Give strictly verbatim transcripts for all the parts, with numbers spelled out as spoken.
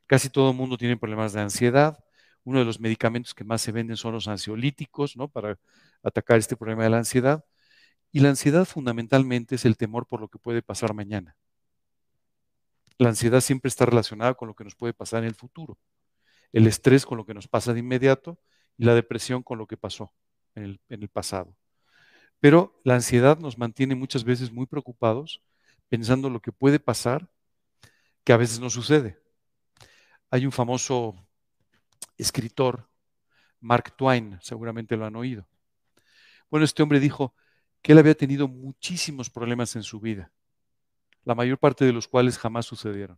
Casi todo el mundo tiene problemas de ansiedad. Uno de los medicamentos que más se venden son los ansiolíticos, ¿no? Para atacar este problema de la ansiedad. Y la ansiedad fundamentalmente es el temor por lo que puede pasar mañana. La ansiedad siempre está relacionada con lo que nos puede pasar en el futuro. El estrés con lo que nos pasa de inmediato y la depresión con lo que pasó en el, en el pasado. Pero la ansiedad nos mantiene muchas veces muy preocupados, pensando lo que puede pasar, que a veces no sucede. Hay un famoso escritor, Mark Twain, seguramente lo han oído. Bueno, este hombre dijo que él había tenido muchísimos problemas en su vida, la mayor parte de los cuales jamás sucedieron.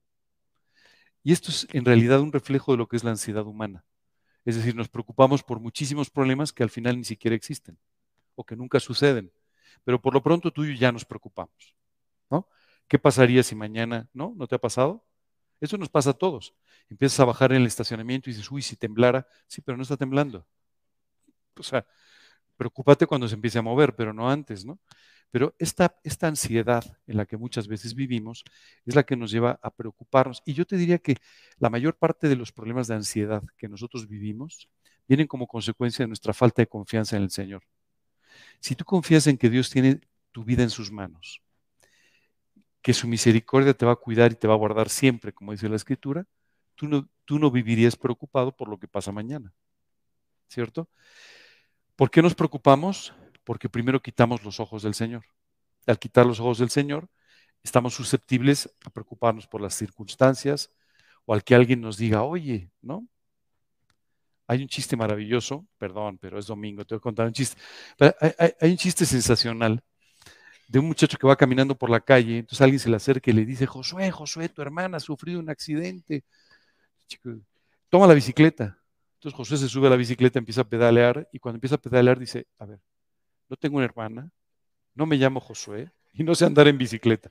Y esto es en realidad un reflejo de lo que es la ansiedad humana. Es decir, nos preocupamos por muchísimos problemas que al final ni siquiera existen o que nunca suceden. Pero por lo pronto tú y yo ya nos preocupamos, ¿no? ¿Qué pasaría si mañana, no? ¿No te ha pasado? Eso nos pasa a todos. Empiezas a bajar en el estacionamiento y dices, uy, si temblara, sí, pero no está temblando. O sea, preocúpate cuando se empiece a mover, pero no antes, ¿no? Pero esta, esta ansiedad en la que muchas veces vivimos es la que nos lleva a preocuparnos. Y yo te diría que la mayor parte de los problemas de ansiedad que nosotros vivimos vienen como consecuencia de nuestra falta de confianza en el Señor. Si tú confías en que Dios tiene tu vida en sus manos, que su misericordia te va a cuidar y te va a guardar siempre, como dice la Escritura, tú no, tú no vivirías preocupado por lo que pasa mañana, ¿cierto? ¿Por qué nos preocupamos? Porque primero quitamos los ojos del Señor. Al quitar los ojos del Señor, estamos susceptibles a preocuparnos por las circunstancias o al que alguien nos diga, oye, ¿no? Hay un chiste maravilloso, perdón, pero es domingo, te voy a contar un chiste. Pero hay, hay, hay un chiste sensacional de un muchacho que va caminando por la calle, entonces alguien se le acerca y le dice, Josué, Josué, tu hermana ha sufrido un accidente. Chico, toma la bicicleta. Entonces Josué se sube a la bicicleta, empieza a pedalear y cuando empieza a pedalear dice, a ver, no tengo una hermana, no me llamo Josué y no sé andar en bicicleta.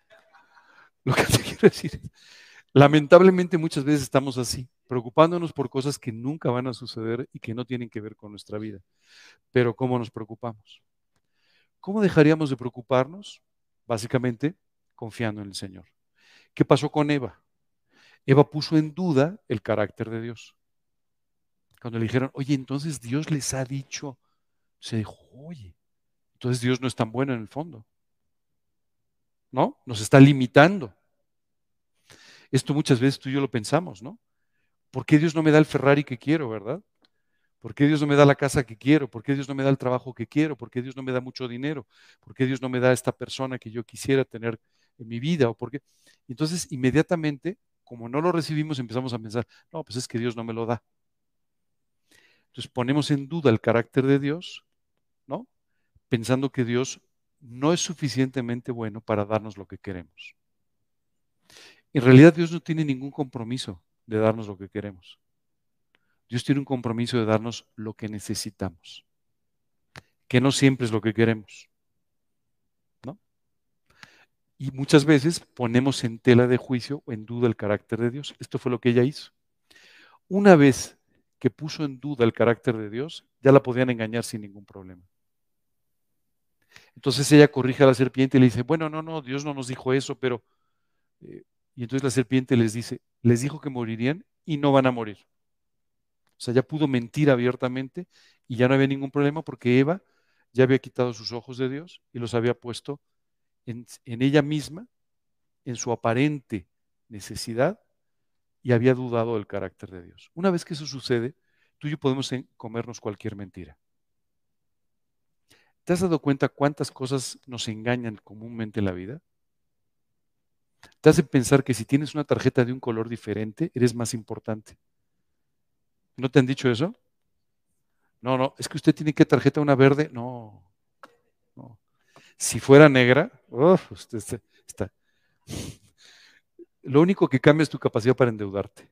Lo que te quiero decir es, lamentablemente muchas veces estamos así, preocupándonos por cosas que nunca van a suceder y que no tienen que ver con nuestra vida. Pero ¿cómo nos preocupamos? ¿Cómo dejaríamos de preocuparnos? Básicamente, confiando en el Señor. ¿Qué pasó con Eva? Eva puso en duda el carácter de Dios. Cuando le dijeron, oye, entonces Dios les ha dicho, se dijo, oye, entonces Dios no es tan bueno en el fondo, ¿no? Nos está limitando. Esto muchas veces tú y yo lo pensamos, ¿no? ¿Por qué Dios no me da el Ferrari que quiero, verdad? ¿Por qué Dios no me da la casa que quiero? ¿Por qué Dios no me da el trabajo que quiero? ¿Por qué Dios no me da mucho dinero? ¿Por qué Dios no me da esta persona que yo quisiera tener en mi vida? ¿O por qué? Entonces, inmediatamente, como no lo recibimos, empezamos a pensar, no, pues es que Dios no me lo da. Entonces ponemos en duda el carácter de Dios, ¿no? Pensando que Dios no es suficientemente bueno para darnos lo que queremos. En realidad Dios no tiene ningún compromiso de darnos lo que queremos. Dios tiene un compromiso de darnos lo que necesitamos, que no siempre es lo que queremos, ¿no? Y muchas veces ponemos en tela de juicio o en duda el carácter de Dios. Esto fue lo que ella hizo. Una vez que puso en duda el carácter de Dios, ya la podían engañar sin ningún problema. Entonces ella corrige a la serpiente y le dice, bueno, no, no, Dios no nos dijo eso, pero... Eh, y entonces la serpiente les dice, les dijo que morirían y no van a morir. O sea, ya pudo mentir abiertamente y ya no había ningún problema porque Eva ya había quitado sus ojos de Dios y los había puesto en, en ella misma, en su aparente necesidad y había dudado del carácter de Dios. Una vez que eso sucede, tú y yo podemos comernos cualquier mentira. ¿Te has dado cuenta cuántas cosas nos engañan comúnmente en la vida? Te hace pensar que si tienes una tarjeta de un color diferente, eres más importante. ¿No te han dicho eso? No, no, es que usted tiene que tarjeta una verde. No, no. Si fuera negra, uf, usted está, está. Lo único que cambia es tu capacidad para endeudarte.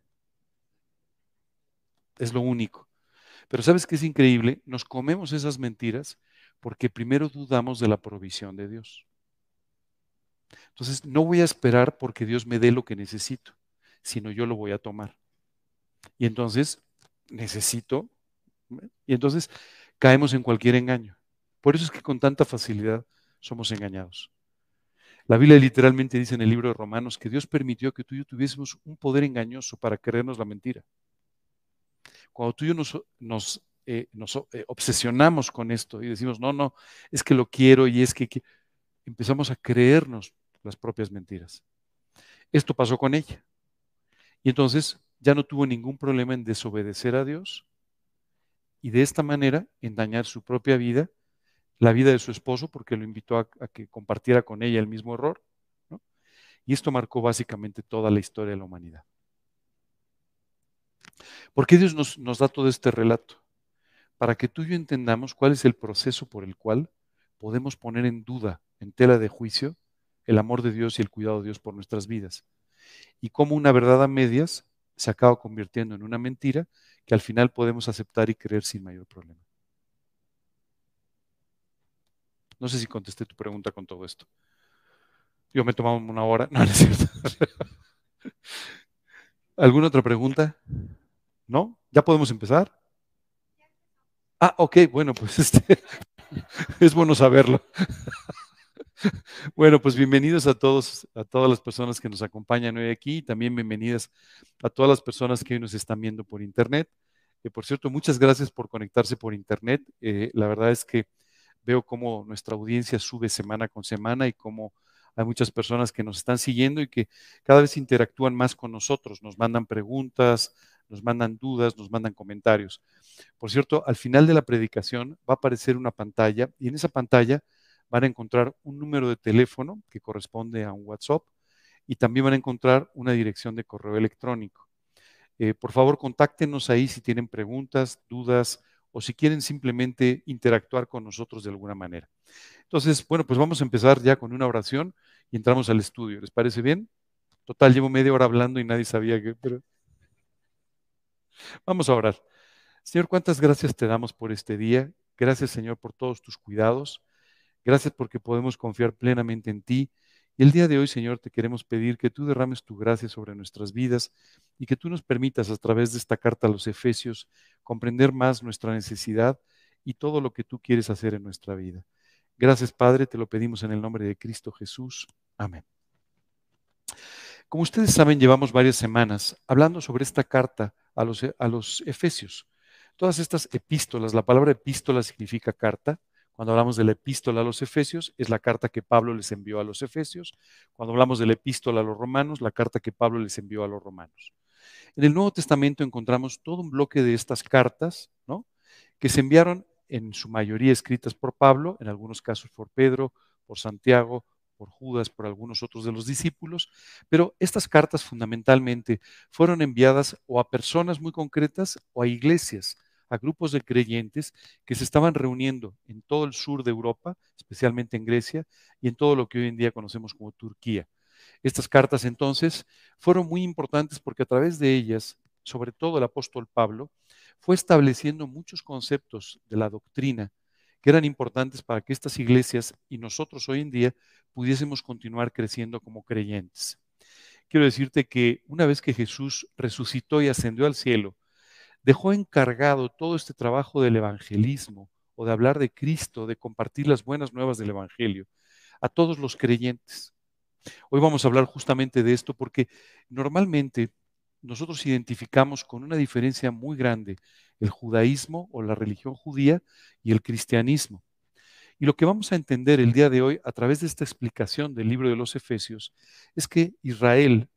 Es lo único. Pero ¿sabes qué es increíble? Nos comemos esas mentiras porque primero dudamos de la provisión de Dios. Entonces, no voy a esperar porque Dios me dé lo que necesito, sino yo lo voy a tomar. Y entonces, necesito, y entonces caemos en cualquier engaño. Por eso es que con tanta facilidad somos engañados. La Biblia literalmente dice en el libro de Romanos que Dios permitió que tú y yo tuviésemos un poder engañoso para creernos la mentira. Cuando tú y yo nos, nos, eh, nos eh, obsesionamos con esto y decimos, no, no, es que lo quiero y es que, que empezamos a creernos las propias mentiras. Esto pasó con ella. Y entonces ya no tuvo ningún problema en desobedecer a Dios y de esta manera en dañar su propia vida, la vida de su esposo, porque lo invitó a, a que compartiera con ella el mismo error, ¿no? Y esto marcó básicamente toda la historia de la humanidad. ¿Por qué Dios nos, nos da todo este relato? Para que tú y yo entendamos cuál es el proceso por el cual podemos poner en duda, en tela de juicio, el amor de Dios y el cuidado de Dios por nuestras vidas. Y cómo una verdad a medias se acaba convirtiendo en una mentira que al final podemos aceptar y creer sin mayor problema. No sé si contesté tu pregunta con todo esto. Yo me tomaba una hora. No, no es cierto. ¿Alguna otra pregunta? ¿No? ¿Ya podemos empezar? Ah, ok, bueno, pues este, es bueno saberlo. Bueno, pues bienvenidos a todos, a todas las personas que nos acompañan hoy aquí y también bienvenidas a todas las personas que hoy nos están viendo por internet. Eh, por cierto, muchas gracias por conectarse por internet. Eh, la verdad es que veo cómo nuestra audiencia sube semana con semana y cómo hay muchas personas que nos están siguiendo y que cada vez interactúan más con nosotros, nos mandan preguntas, nos mandan dudas, nos mandan comentarios. Por cierto, al final de la predicación va a aparecer una pantalla y en esa pantalla van a encontrar un número de teléfono que corresponde a un WhatsApp y también van a encontrar una dirección de correo electrónico. Eh, por favor, contáctenos ahí si tienen preguntas, dudas o si quieren simplemente interactuar con nosotros de alguna manera. Entonces, bueno, pues vamos a empezar ya con una oración y entramos al estudio. ¿Les parece bien? Total, llevo media hora hablando y nadie sabía que... Pero vamos a orar. Señor, ¿cuántas gracias te damos por este día? Gracias, Señor, por todos tus cuidados. Gracias porque podemos confiar plenamente en ti. Y el día de hoy, Señor, te queremos pedir que tú derrames tu gracia sobre nuestras vidas y que tú nos permitas a través de esta carta a los Efesios comprender más nuestra necesidad y todo lo que tú quieres hacer en nuestra vida. Gracias, Padre, te lo pedimos en el nombre de Cristo Jesús. Amén. Como ustedes saben, llevamos varias semanas hablando sobre esta carta a los, a los Efesios. Todas estas epístolas, la palabra epístola significa carta. Cuando hablamos de la epístola a los Efesios, es la carta que Pablo les envió a los Efesios. Cuando hablamos de la epístola a los Romanos, la carta que Pablo les envió a los Romanos. En el Nuevo Testamento encontramos todo un bloque de estas cartas, ¿no?, que se enviaron en su mayoría escritas por Pablo, en algunos casos por Pedro, por Santiago, por Judas, por algunos otros de los discípulos, pero estas cartas fundamentalmente fueron enviadas o a personas muy concretas o a iglesias, a grupos de creyentes que se estaban reuniendo en todo el sur de Europa, especialmente en Grecia, y en todo lo que hoy en día conocemos como Turquía. Estas cartas entonces fueron muy importantes porque a través de ellas, sobre todo el apóstol Pablo, fue estableciendo muchos conceptos de la doctrina que eran importantes para que estas iglesias y nosotros hoy en día pudiésemos continuar creciendo como creyentes. Quiero decirte que una vez que Jesús resucitó y ascendió al cielo, dejó encargado todo este trabajo del evangelismo o de hablar de Cristo, de compartir las buenas nuevas del evangelio a todos los creyentes. Hoy vamos a hablar justamente de esto porque normalmente nosotros identificamos con una diferencia muy grande el judaísmo o la religión judía y el cristianismo. Y lo que vamos a entender el día de hoy a través de esta explicación del libro de los Efesios es que Israel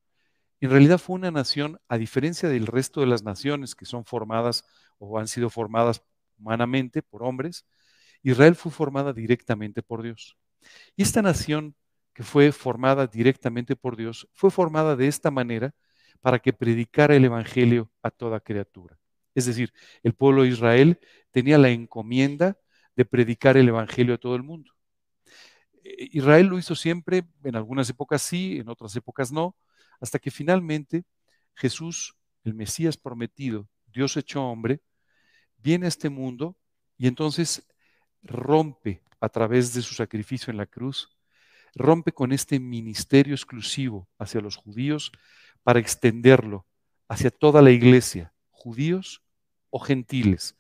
en realidad fue una nación, a diferencia del resto de las naciones que son formadas o han sido formadas humanamente por hombres, Israel fue formada directamente por Dios. Y esta nación que fue formada directamente por Dios, fue formada de esta manera para que predicara el Evangelio a toda criatura. Es decir, el pueblo de Israel tenía la encomienda de predicar el Evangelio a todo el mundo. Israel lo hizo siempre, en algunas épocas sí, en otras épocas no, hasta que finalmente Jesús, el Mesías prometido, Dios hecho hombre, viene a este mundo y entonces rompe a través de su sacrificio en la cruz, rompe con este ministerio exclusivo hacia los judíos para extenderlo hacia toda la iglesia, judíos o gentiles,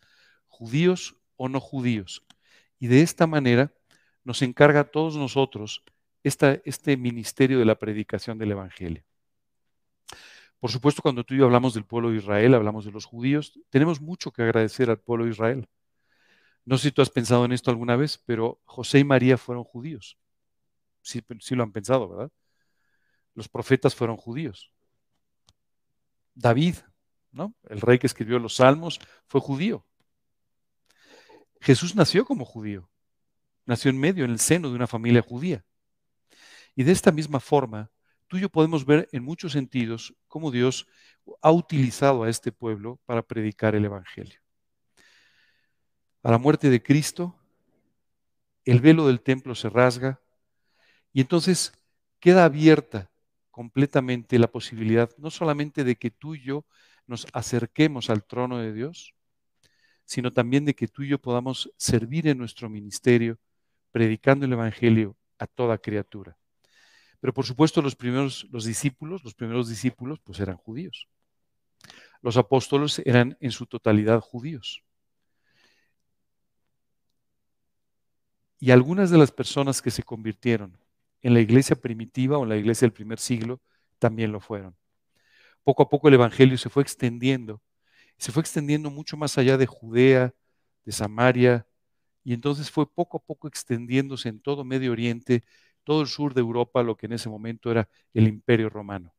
judíos o no judíos. Y de esta manera nos encarga a todos nosotros esta, este ministerio de la predicación del Evangelio. Por supuesto, cuando tú y yo hablamos del pueblo de Israel, hablamos de los judíos, tenemos mucho que agradecer al pueblo de Israel. No sé si tú has pensado en esto alguna vez, pero José y María fueron judíos. Sí, sí lo han pensado, ¿verdad? Los profetas fueron judíos. David, ¿no? El rey que escribió los Salmos, fue judío. Jesús nació como judío. Nació en medio, en el seno de una familia judía. Y de esta misma forma, tú y yo podemos ver en muchos sentidos cómo Dios ha utilizado a este pueblo para predicar el Evangelio. A la muerte de Cristo, el velo del templo se rasga y entonces queda abierta completamente la posibilidad no solamente de que tú y yo nos acerquemos al trono de Dios, sino también de que tú y yo podamos servir en nuestro ministerio predicando el Evangelio a toda criatura. Pero por supuesto los primeros, los discípulos, los primeros discípulos, pues eran judíos. Los apóstoles eran en su totalidad judíos. Y algunas de las personas que se convirtieron en la iglesia primitiva o en la iglesia del primer siglo también lo fueron. Poco a poco el Evangelio se fue extendiendo, se fue extendiendo mucho más allá de Judea, de Samaria, y entonces fue poco a poco extendiéndose en todo Medio Oriente, todo el sur de Europa, lo que en ese momento era el Imperio Romano.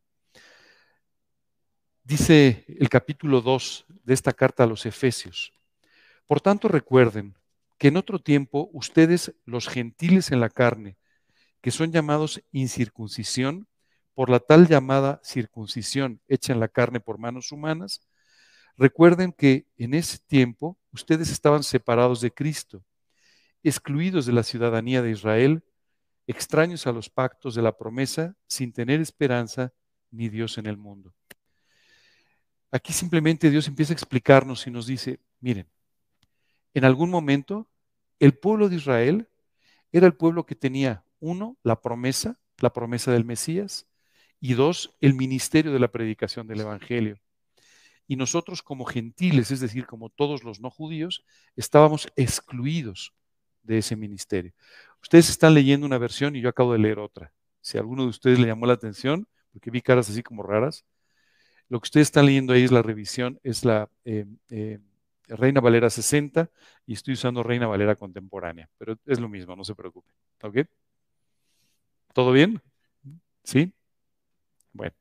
Dice el capítulo dos de esta carta a los Efesios: por tanto recuerden que en otro tiempo ustedes, los gentiles en la carne, que son llamados incircuncisión, por la tal llamada circuncisión hecha en la carne por manos humanas, recuerden que en ese tiempo ustedes estaban separados de Cristo, excluidos de la ciudadanía de Israel, extraños a los pactos de la promesa, sin tener esperanza ni Dios en el mundo. Aquí simplemente Dios empieza a explicarnos y nos dice, miren, en algún momento el pueblo de Israel era el pueblo que tenía, uno, la promesa, la promesa del Mesías, y dos, el ministerio de la predicación del Evangelio. Y nosotros como gentiles, es decir, como todos los no judíos, estábamos excluidos de ese ministerio. Ustedes están leyendo una versión y yo acabo de leer otra. Si a alguno de ustedes le llamó la atención, porque vi caras así como raras, lo que ustedes están leyendo ahí es la revisión, es la eh, eh, Reina Valera sesenta y estoy usando Reina Valera contemporánea, pero es lo mismo, no se preocupen. ¿Ok? ¿Todo bien? ¿Sí? Bueno.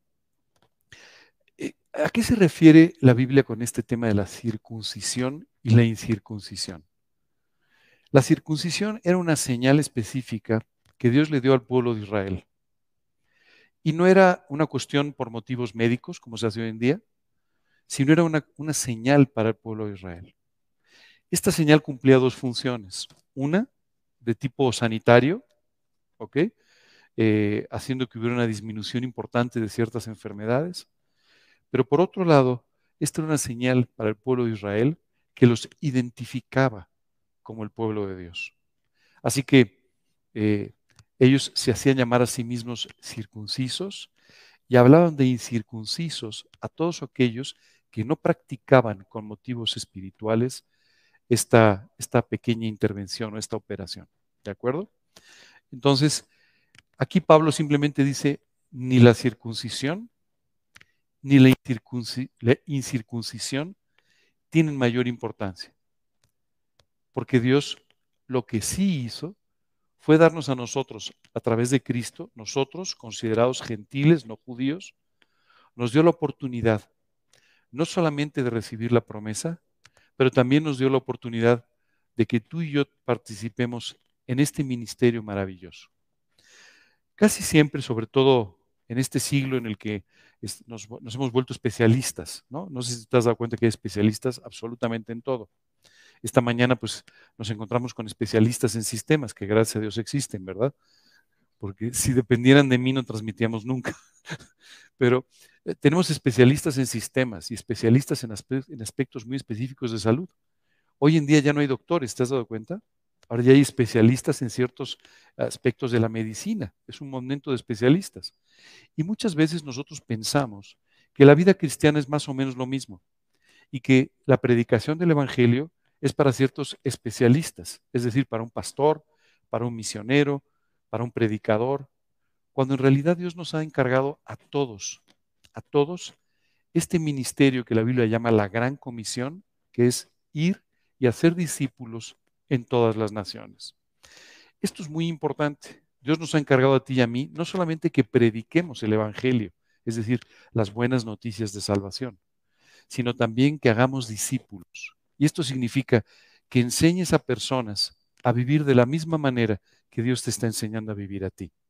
¿A qué se refiere la Biblia con este tema de la circuncisión y la incircuncisión? La circuncisión era una señal específica que Dios le dio al pueblo de Israel. Y no era una cuestión por motivos médicos, como se hace hoy en día, sino era una, una señal para el pueblo de Israel. Esta señal cumplía dos funciones. Una, de tipo sanitario, ¿ok? Eh, haciendo que hubiera una disminución importante de ciertas enfermedades. Pero por otro lado, esta era una señal para el pueblo de Israel que los identificaba como el pueblo de Dios. Así que eh, ellos se hacían llamar a sí mismos circuncisos y hablaban de incircuncisos a todos aquellos que no practicaban con motivos espirituales esta, esta pequeña intervención o esta operación. ¿De acuerdo? Entonces, aquí Pablo simplemente dice, ni la circuncisión ni la, incircunci la incircuncisión tienen mayor importancia. Porque Dios lo que sí hizo fue darnos a nosotros, a través de Cristo, nosotros, considerados gentiles, no judíos, nos dio la oportunidad no solamente de recibir la promesa, pero también nos dio la oportunidad de que tú y yo participemos en este ministerio maravilloso. Casi siempre, sobre todo en este siglo en el que es, nos, nos hemos vuelto especialistas, ¿no? No sé si te has dado cuenta que hay especialistas absolutamente en todo. Esta mañana pues nos encontramos con especialistas en sistemas, que gracias a Dios existen, ¿verdad? Porque si dependieran de mí no transmitíamos nunca. Pero eh, tenemos especialistas en sistemas y especialistas en, aspe en aspectos muy específicos de salud. Hoy en día ya no hay doctores, ¿te has dado cuenta? Ahora ya hay especialistas en ciertos aspectos de la medicina. Es un momento de especialistas. Y muchas veces nosotros pensamos que la vida cristiana es más o menos lo mismo y que la predicación del Evangelio es para ciertos especialistas, es decir, para un pastor, para un misionero, para un predicador, cuando en realidad Dios nos ha encargado a todos, a todos, este ministerio que la Biblia llama la Gran Comisión, que es ir y hacer discípulos en todas las naciones. Esto es muy importante. Dios nos ha encargado a ti y a mí no solamente que prediquemos el Evangelio, es decir, las buenas noticias de salvación, sino también que hagamos discípulos. Y esto significa que enseñes a personas a vivir de la misma manera que Dios te está enseñando a vivir a ti.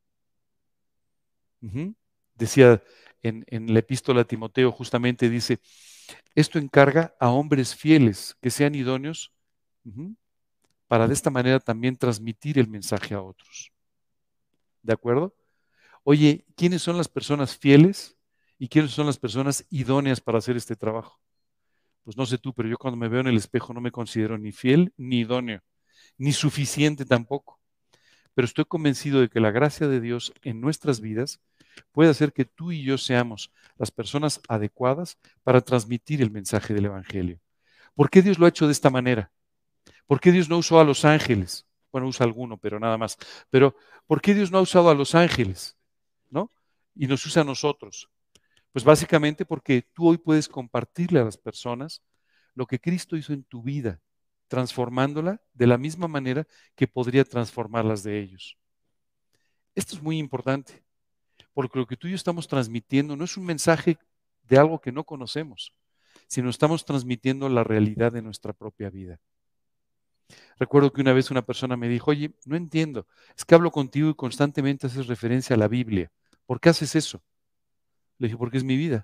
Uh-huh. Decía en, en la epístola a Timoteo, justamente dice, esto encarga a hombres fieles que sean idóneos, uh-huh, para de esta manera también transmitir el mensaje a otros. ¿De acuerdo? Oye, ¿quiénes son las personas fieles y quiénes son las personas idóneas para hacer este trabajo? Pues no sé tú, pero yo cuando me veo en el espejo no me considero ni fiel ni idóneo, ni suficiente tampoco. Pero estoy convencido de que la gracia de Dios en nuestras vidas puede hacer que tú y yo seamos las personas adecuadas para transmitir el mensaje del Evangelio. ¿Por qué Dios lo ha hecho de esta manera? ¿Por qué Dios no usó a los ángeles? Bueno, usa alguno, pero nada más. Pero ¿por qué Dios no ha usado a los ángeles? ¿No? Y nos usa a nosotros. Pues básicamente porque tú hoy puedes compartirle a las personas lo que Cristo hizo en tu vida, transformándola de la misma manera que podría transformarlas de ellos. Esto es muy importante, porque lo que tú y yo estamos transmitiendo no es un mensaje de algo que no conocemos, sino estamos transmitiendo la realidad de nuestra propia vida. Recuerdo que una vez una persona me dijo, oye, no entiendo, es que hablo contigo y constantemente haces referencia a la Biblia. ¿Por qué haces eso? Le dije, porque es mi vida.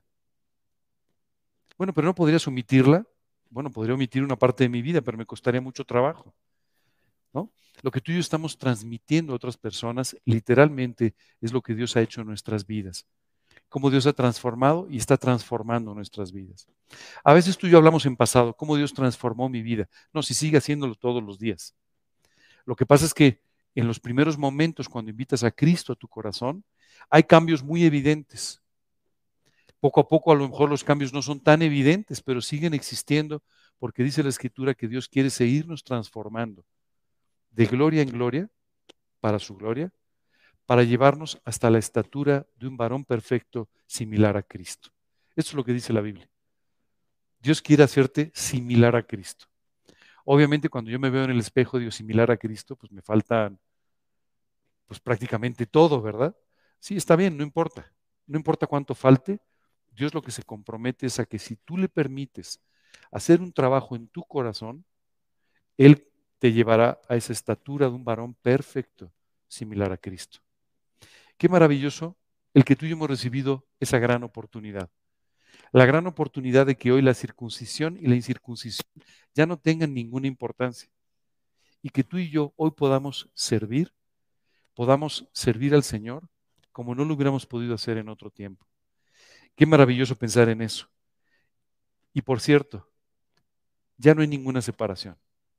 Bueno, pero ¿no podrías omitirla? Bueno, podría omitir una parte de mi vida, pero me costaría mucho trabajo, ¿no? Lo que tú y yo estamos transmitiendo a otras personas, literalmente, es lo que Dios ha hecho en nuestras vidas. Cómo Dios ha transformado y está transformando nuestras vidas. A veces tú y yo hablamos en pasado, cómo Dios transformó mi vida. No, si sigue haciéndolo todos los días. Lo que pasa es que en los primeros momentos, cuando invitas a Cristo a tu corazón, hay cambios muy evidentes. Poco a poco a lo mejor los cambios no son tan evidentes, pero siguen existiendo porque dice la Escritura que Dios quiere seguirnos transformando de gloria en gloria, para su gloria, para llevarnos hasta la estatura de un varón perfecto similar a Cristo. Esto es lo que dice la Biblia. Dios quiere hacerte similar a Cristo. Obviamente cuando yo me veo en el espejo, digo similar a Cristo, pues me falta pues prácticamente todo, ¿verdad? Sí, está bien, no importa. No importa cuánto falte, Dios lo que se compromete es a que si tú le permites hacer un trabajo en tu corazón, Él te llevará a esa estatura de un varón perfecto, similar a Cristo. Qué maravilloso el que tú y yo hemos recibido esa gran oportunidad. La gran oportunidad de que hoy la circuncisión y la incircuncisión ya no tengan ninguna importancia. Y que tú y yo hoy podamos servir, podamos servir al Señor como no lo hubiéramos podido hacer en otro tiempo. Qué maravilloso pensar en eso. Y por cierto, ya no hay ninguna separación.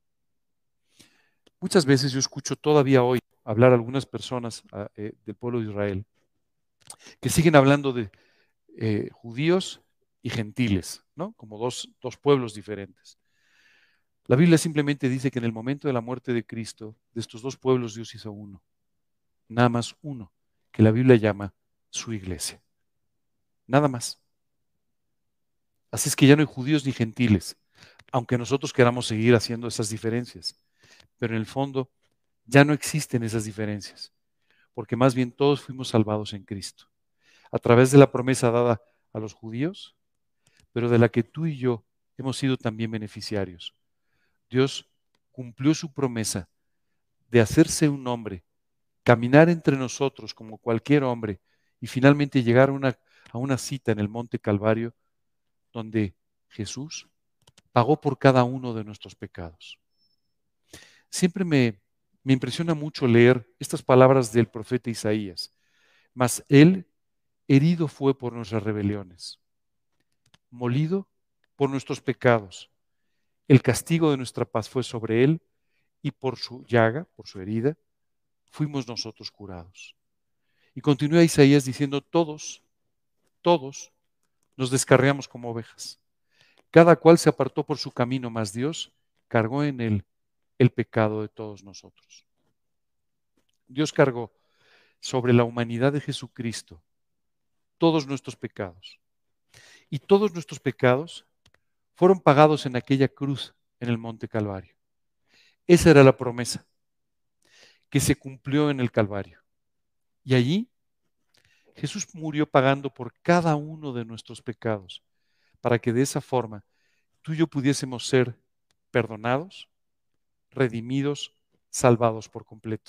Muchas veces yo escucho todavía hoy hablar a algunas personas eh, del pueblo de Israel que siguen hablando de eh, judíos y gentiles, ¿no? Como dos, dos pueblos diferentes. La Biblia simplemente dice que en el momento de la muerte de Cristo, de estos dos pueblos Dios hizo uno, nada más uno, que la Biblia llama su iglesia. Nada más. Así es que ya no hay judíos ni gentiles, aunque nosotros queramos seguir haciendo esas diferencias. Pero en el fondo ya no existen esas diferencias, porque más bien todos fuimos salvados en Cristo, a través de la promesa dada a los judíos, pero de la que tú y yo hemos sido también beneficiarios. Dios cumplió su promesa de hacerse un hombre, caminar entre nosotros como cualquier hombre y finalmente llegar a una, a una cita en el Monte Calvario donde Jesús pagó por cada uno de nuestros pecados. Siempre me, me impresiona mucho leer estas palabras del profeta Isaías. Mas él herido fue por nuestras rebeliones, molido por nuestros pecados. El castigo de nuestra paz fue sobre él y por su llaga, por su herida, fuimos nosotros curados. Y continúa Isaías diciendo, todos, todos nos descarriamos como ovejas. Cada cual se apartó por su camino, mas Dios cargó en él el pecado de todos nosotros. Dios cargó sobre la humanidad de Jesucristo todos nuestros pecados. Y todos nuestros pecados fueron pagados en aquella cruz en el Monte Calvario. Esa era la promesa que se cumplió en el Calvario. Y allí Jesús murió pagando por cada uno de nuestros pecados, para que de esa forma tú y yo pudiésemos ser perdonados, redimidos, salvados por completo.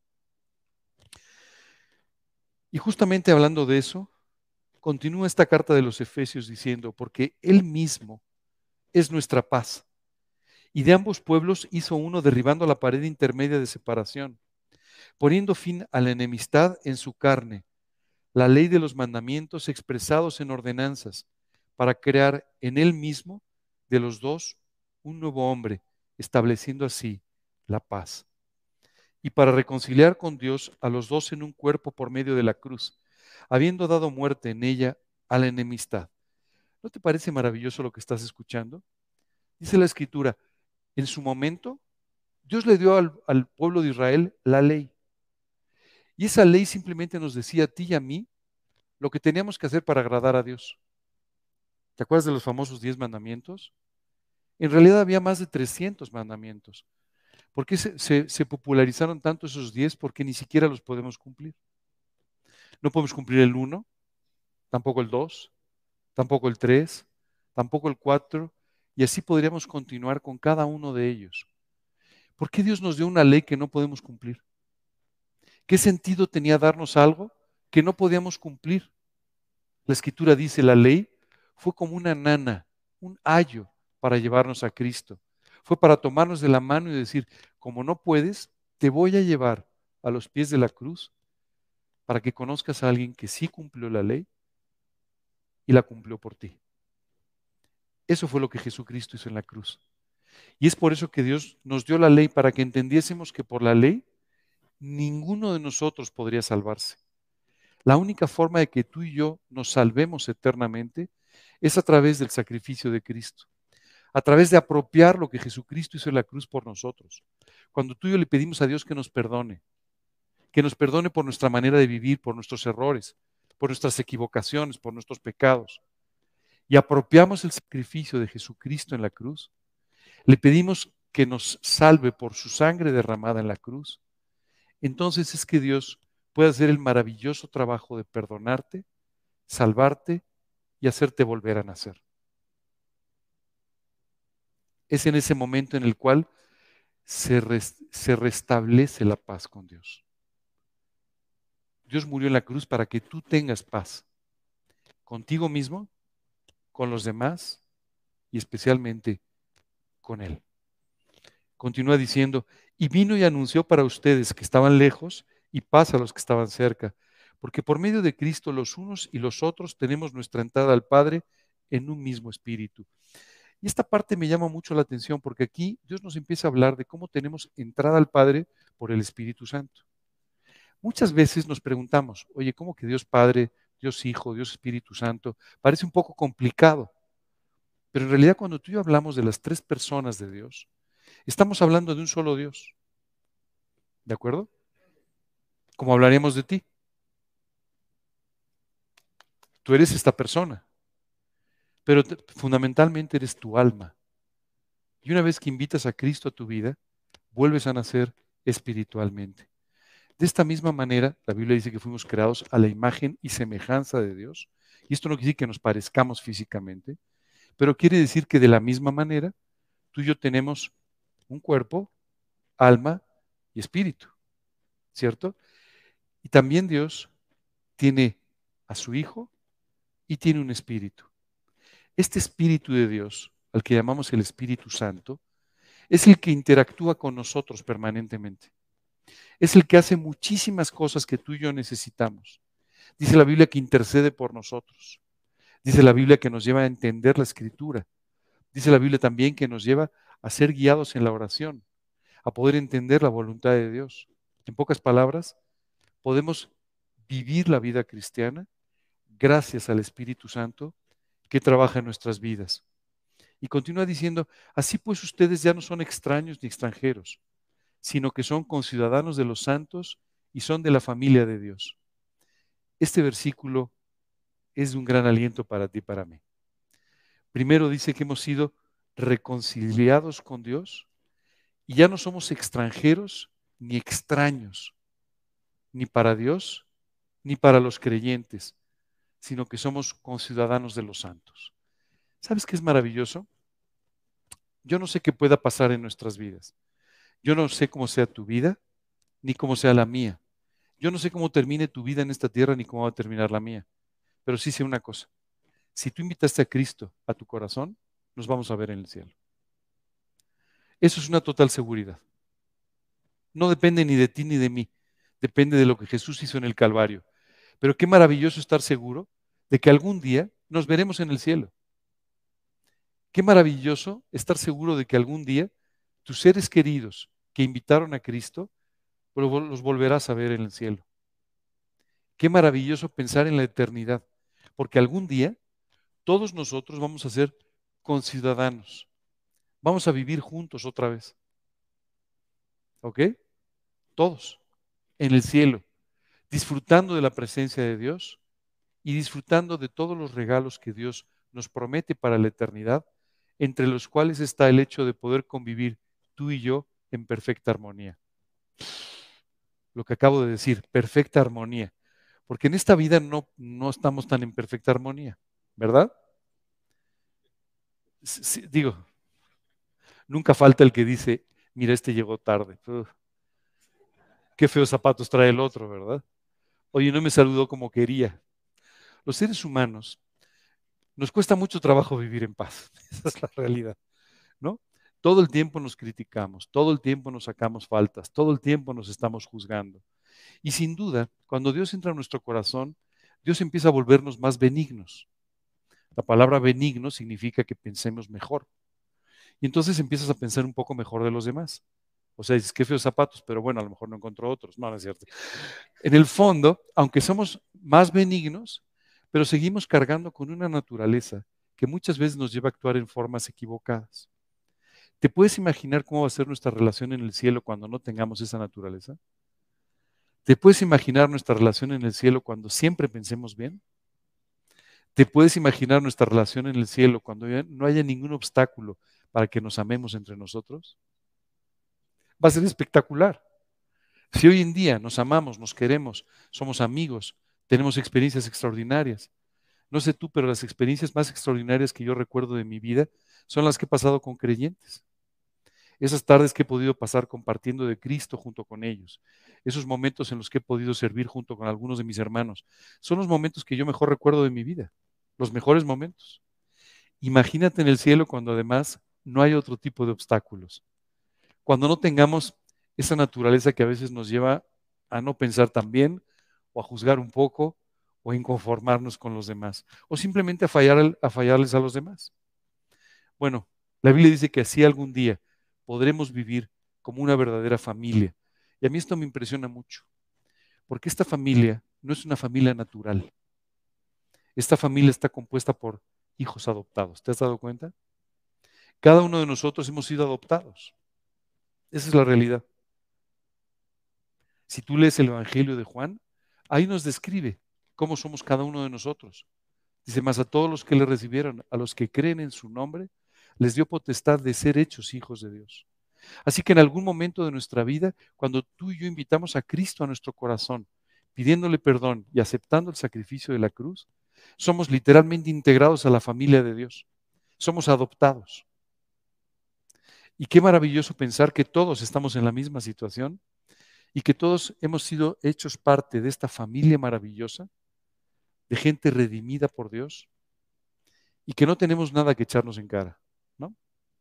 Y justamente hablando de eso, continúa esta carta de los Efesios diciendo, porque Él mismo es nuestra paz, y de ambos pueblos hizo uno derribando la pared intermedia de separación, poniendo fin a la enemistad en su carne, la ley de los mandamientos expresados en ordenanzas, para crear en Él mismo de los dos un nuevo hombre, estableciendo así la paz. Y para reconciliar con Dios a los dos en un cuerpo por medio de la cruz, habiendo dado muerte en ella a la enemistad. ¿No te parece maravilloso lo que estás escuchando? Dice la Escritura, en su momento, Dios le dio al, al pueblo de Israel la ley. Y esa ley simplemente nos decía a ti y a mí lo que teníamos que hacer para agradar a Dios. ¿Te acuerdas de los famosos diez mandamientos? En realidad había más de trescientos mandamientos. ¿Por qué se, se, se popularizaron tanto esos diez? Porque ni siquiera los podemos cumplir. No podemos cumplir el uno, tampoco el dos, tampoco el tres, tampoco el cuatro, y así podríamos continuar con cada uno de ellos. ¿Por qué Dios nos dio una ley que no podemos cumplir? ¿Qué sentido tenía darnos algo que no podíamos cumplir? La Escritura dice, la ley fue como una nana, un ayo para llevarnos a Cristo. Fue para tomarnos de la mano y decir, como no puedes, te voy a llevar a los pies de la cruz para que conozcas a alguien que sí cumplió la ley y la cumplió por ti. Eso fue lo que Jesucristo hizo en la cruz. Y es por eso que Dios nos dio la ley, para que entendiésemos que por la ley ninguno de nosotros podría salvarse. La única forma de que tú y yo nos salvemos eternamente es a través del sacrificio de Cristo, a través de apropiar lo que Jesucristo hizo en la cruz por nosotros. Cuando tú y yo le pedimos a Dios que nos perdone, que nos perdone por nuestra manera de vivir, por nuestros errores, por nuestras equivocaciones, por nuestros pecados, y apropiamos el sacrificio de Jesucristo en la cruz, le pedimos que nos salve por su sangre derramada en la cruz, entonces es que Dios puede hacer el maravilloso trabajo de perdonarte, salvarte y hacerte volver a nacer. Es en ese momento en el cual se, res, se restablece la paz con Dios. Dios murió en la cruz para que tú tengas paz contigo mismo, con los demás y especialmente con Él. Continúa diciendo, y vino y anunció para ustedes que estaban lejos y paz a los que estaban cerca, porque por medio de Cristo los unos y los otros tenemos nuestra entrada al Padre en un mismo espíritu. Y esta parte me llama mucho la atención porque aquí Dios nos empieza a hablar de cómo tenemos entrada al Padre por el Espíritu Santo. Muchas veces nos preguntamos, oye, ¿cómo que Dios Padre, Dios Hijo, Dios Espíritu Santo? Parece un poco complicado, pero en realidad cuando tú y yo hablamos de las tres personas de Dios, estamos hablando de un solo Dios. ¿De acuerdo? Como hablaremos de ti. Tú eres esta persona, pero te, fundamentalmente eres tu alma. Y una vez que invitas a Cristo a tu vida, vuelves a nacer espiritualmente. De esta misma manera, la Biblia dice que fuimos creados a la imagen y semejanza de Dios. Y esto no quiere decir que nos parezcamos físicamente, pero quiere decir que de la misma manera, tú y yo tenemos un cuerpo, alma y espíritu, ¿cierto? Y también Dios tiene a su Hijo y tiene un espíritu. Este espíritu de Dios, al que llamamos el Espíritu Santo, es el que interactúa con nosotros permanentemente. Es el que hace muchísimas cosas que tú y yo necesitamos. Dice la Biblia que intercede por nosotros. Dice la Biblia que nos lleva a entender la Escritura. Dice la Biblia también que nos lleva a ser guiados en la oración, a poder entender la voluntad de Dios. En pocas palabras, podemos vivir la vida cristiana gracias al Espíritu Santo que trabaja en nuestras vidas. Y continúa diciendo, así pues ustedes ya no son extraños ni extranjeros, sino que son conciudadanos de los santos y son de la familia de Dios. Este versículo es de un gran aliento para ti y para mí. Primero dice que hemos sido reconciliados con Dios y ya no somos extranjeros ni extraños, ni para Dios ni para los creyentes, sino que somos conciudadanos de los santos. ¿Sabes qué es maravilloso? Yo no sé qué pueda pasar en nuestras vidas. Yo no sé cómo sea tu vida, ni cómo sea la mía. Yo no sé cómo termine tu vida en esta tierra, ni cómo va a terminar la mía. Pero sí sé una cosa. Si tú invitaste a Cristo a tu corazón, nos vamos a ver en el cielo. Eso es una total seguridad. No depende ni de ti ni de mí. Depende de lo que Jesús hizo en el Calvario. Pero qué maravilloso estar seguro de que algún día nos veremos en el cielo. Qué maravilloso estar seguro de que algún día tus seres queridos que invitaron a Cristo los volverás a ver en el cielo. Qué maravilloso pensar en la eternidad, porque algún día todos nosotros vamos a ser conciudadanos. Vamos a vivir juntos otra vez. ¿Ok? Todos en el cielo, disfrutando de la presencia de Dios y disfrutando de todos los regalos que Dios nos promete para la eternidad, entre los cuales está el hecho de poder convivir tú y yo en perfecta armonía. Lo que acabo de decir, perfecta armonía. Porque en esta vida no, no estamos tan en perfecta armonía, ¿verdad? Sí, digo, nunca falta el que dice, mira, este llegó tarde. Uf, qué feos zapatos trae el otro, ¿verdad? Oye, no me saludó como quería. Los seres humanos nos cuesta mucho trabajo vivir en paz. Esa es la realidad, ¿no? Todo el tiempo nos criticamos, todo el tiempo nos sacamos faltas, todo el tiempo nos estamos juzgando. Y sin duda, cuando Dios entra en nuestro corazón, Dios empieza a volvernos más benignos. La palabra benigno significa que pensemos mejor. Y entonces empiezas a pensar un poco mejor de los demás. O sea, dices, qué feos zapatos, pero bueno, a lo mejor no encontró otros. No, no es cierto. En el fondo, aunque somos más benignos, pero seguimos cargando con una naturaleza que muchas veces nos lleva a actuar en formas equivocadas. ¿Te puedes imaginar cómo va a ser nuestra relación en el cielo cuando no tengamos esa naturaleza? ¿Te puedes imaginar nuestra relación en el cielo cuando siempre pensemos bien? ¿Te puedes imaginar nuestra relación en el cielo cuando ya no haya ningún obstáculo para que nos amemos entre nosotros? Va a ser espectacular. Si hoy en día nos amamos, nos queremos, somos amigos, tenemos experiencias extraordinarias. No sé tú, pero las experiencias más extraordinarias que yo recuerdo de mi vida son las que he pasado con creyentes. Esas tardes que he podido pasar compartiendo de Cristo junto con ellos. Esos momentos en los que he podido servir junto con algunos de mis hermanos. Son los momentos que yo mejor recuerdo de mi vida. Los mejores momentos. Imagínate en el cielo cuando además no hay otro tipo de obstáculos. Cuando no tengamos esa naturaleza que a veces nos lleva a no pensar tan bien, o a juzgar un poco, o a inconformarnos con los demás, o simplemente a, fallar, a fallarles a los demás. Bueno, la Biblia dice que así algún día podremos vivir como una verdadera familia. Y a mí esto me impresiona mucho, porque esta familia no es una familia natural. Esta familia está compuesta por hijos adoptados. ¿Te has dado cuenta? Cada uno de nosotros hemos sido adoptados. Esa es la realidad. Si tú lees el Evangelio de Juan, ahí nos describe cómo somos cada uno de nosotros. Dice, más a todos los que le recibieron, a los que creen en su nombre, les dio potestad de ser hechos hijos de Dios. Así que en algún momento de nuestra vida, cuando tú y yo invitamos a Cristo a nuestro corazón, pidiéndole perdón y aceptando el sacrificio de la cruz, somos literalmente integrados a la familia de Dios. Somos adoptados. Y qué maravilloso pensar que todos estamos en la misma situación y que todos hemos sido hechos parte de esta familia maravillosa, de gente redimida por Dios y que no tenemos nada que echarnos en cara, ¿no?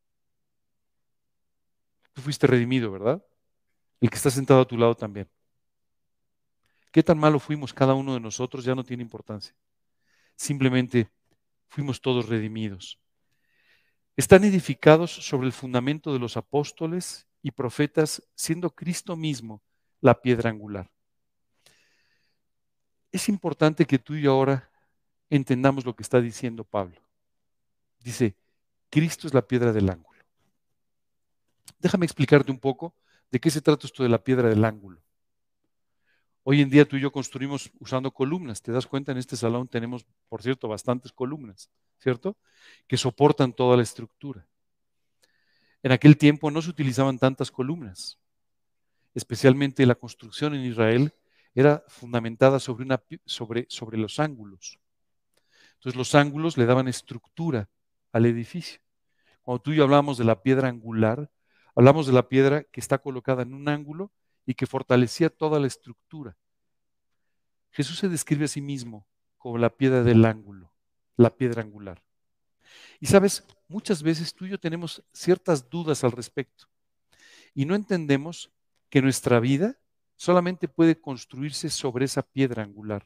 Tú fuiste redimido, ¿verdad? El que está sentado a tu lado también. ¿Qué tan malo fuimos cada uno de nosotros? Ya no tiene importancia. Simplemente fuimos todos redimidos. Están edificados sobre el fundamento de los apóstoles y profetas, siendo Cristo mismo la piedra angular. Es importante que tú y yo ahora entendamos lo que está diciendo Pablo. Dice, Cristo es la piedra del ángulo. Déjame explicarte un poco de qué se trata esto de la piedra del ángulo. Hoy en día tú y yo construimos usando columnas. ¿Te das cuenta? En este salón tenemos, por cierto, bastantes columnas, ¿cierto? Que soportan toda la estructura. En aquel tiempo no se utilizaban tantas columnas, especialmente la construcción en Israel era fundamentada sobre, una, sobre, sobre los ángulos. Entonces los ángulos le daban estructura al edificio. Cuando tú y yo hablamos de la piedra angular, hablamos de la piedra que está colocada en un ángulo y que fortalecía toda la estructura. Jesús se describe a sí mismo como la piedra del ángulo, la piedra angular. Y sabes, muchas veces tú y yo tenemos ciertas dudas al respecto y no entendemos que nuestra vida solamente puede construirse sobre esa piedra angular.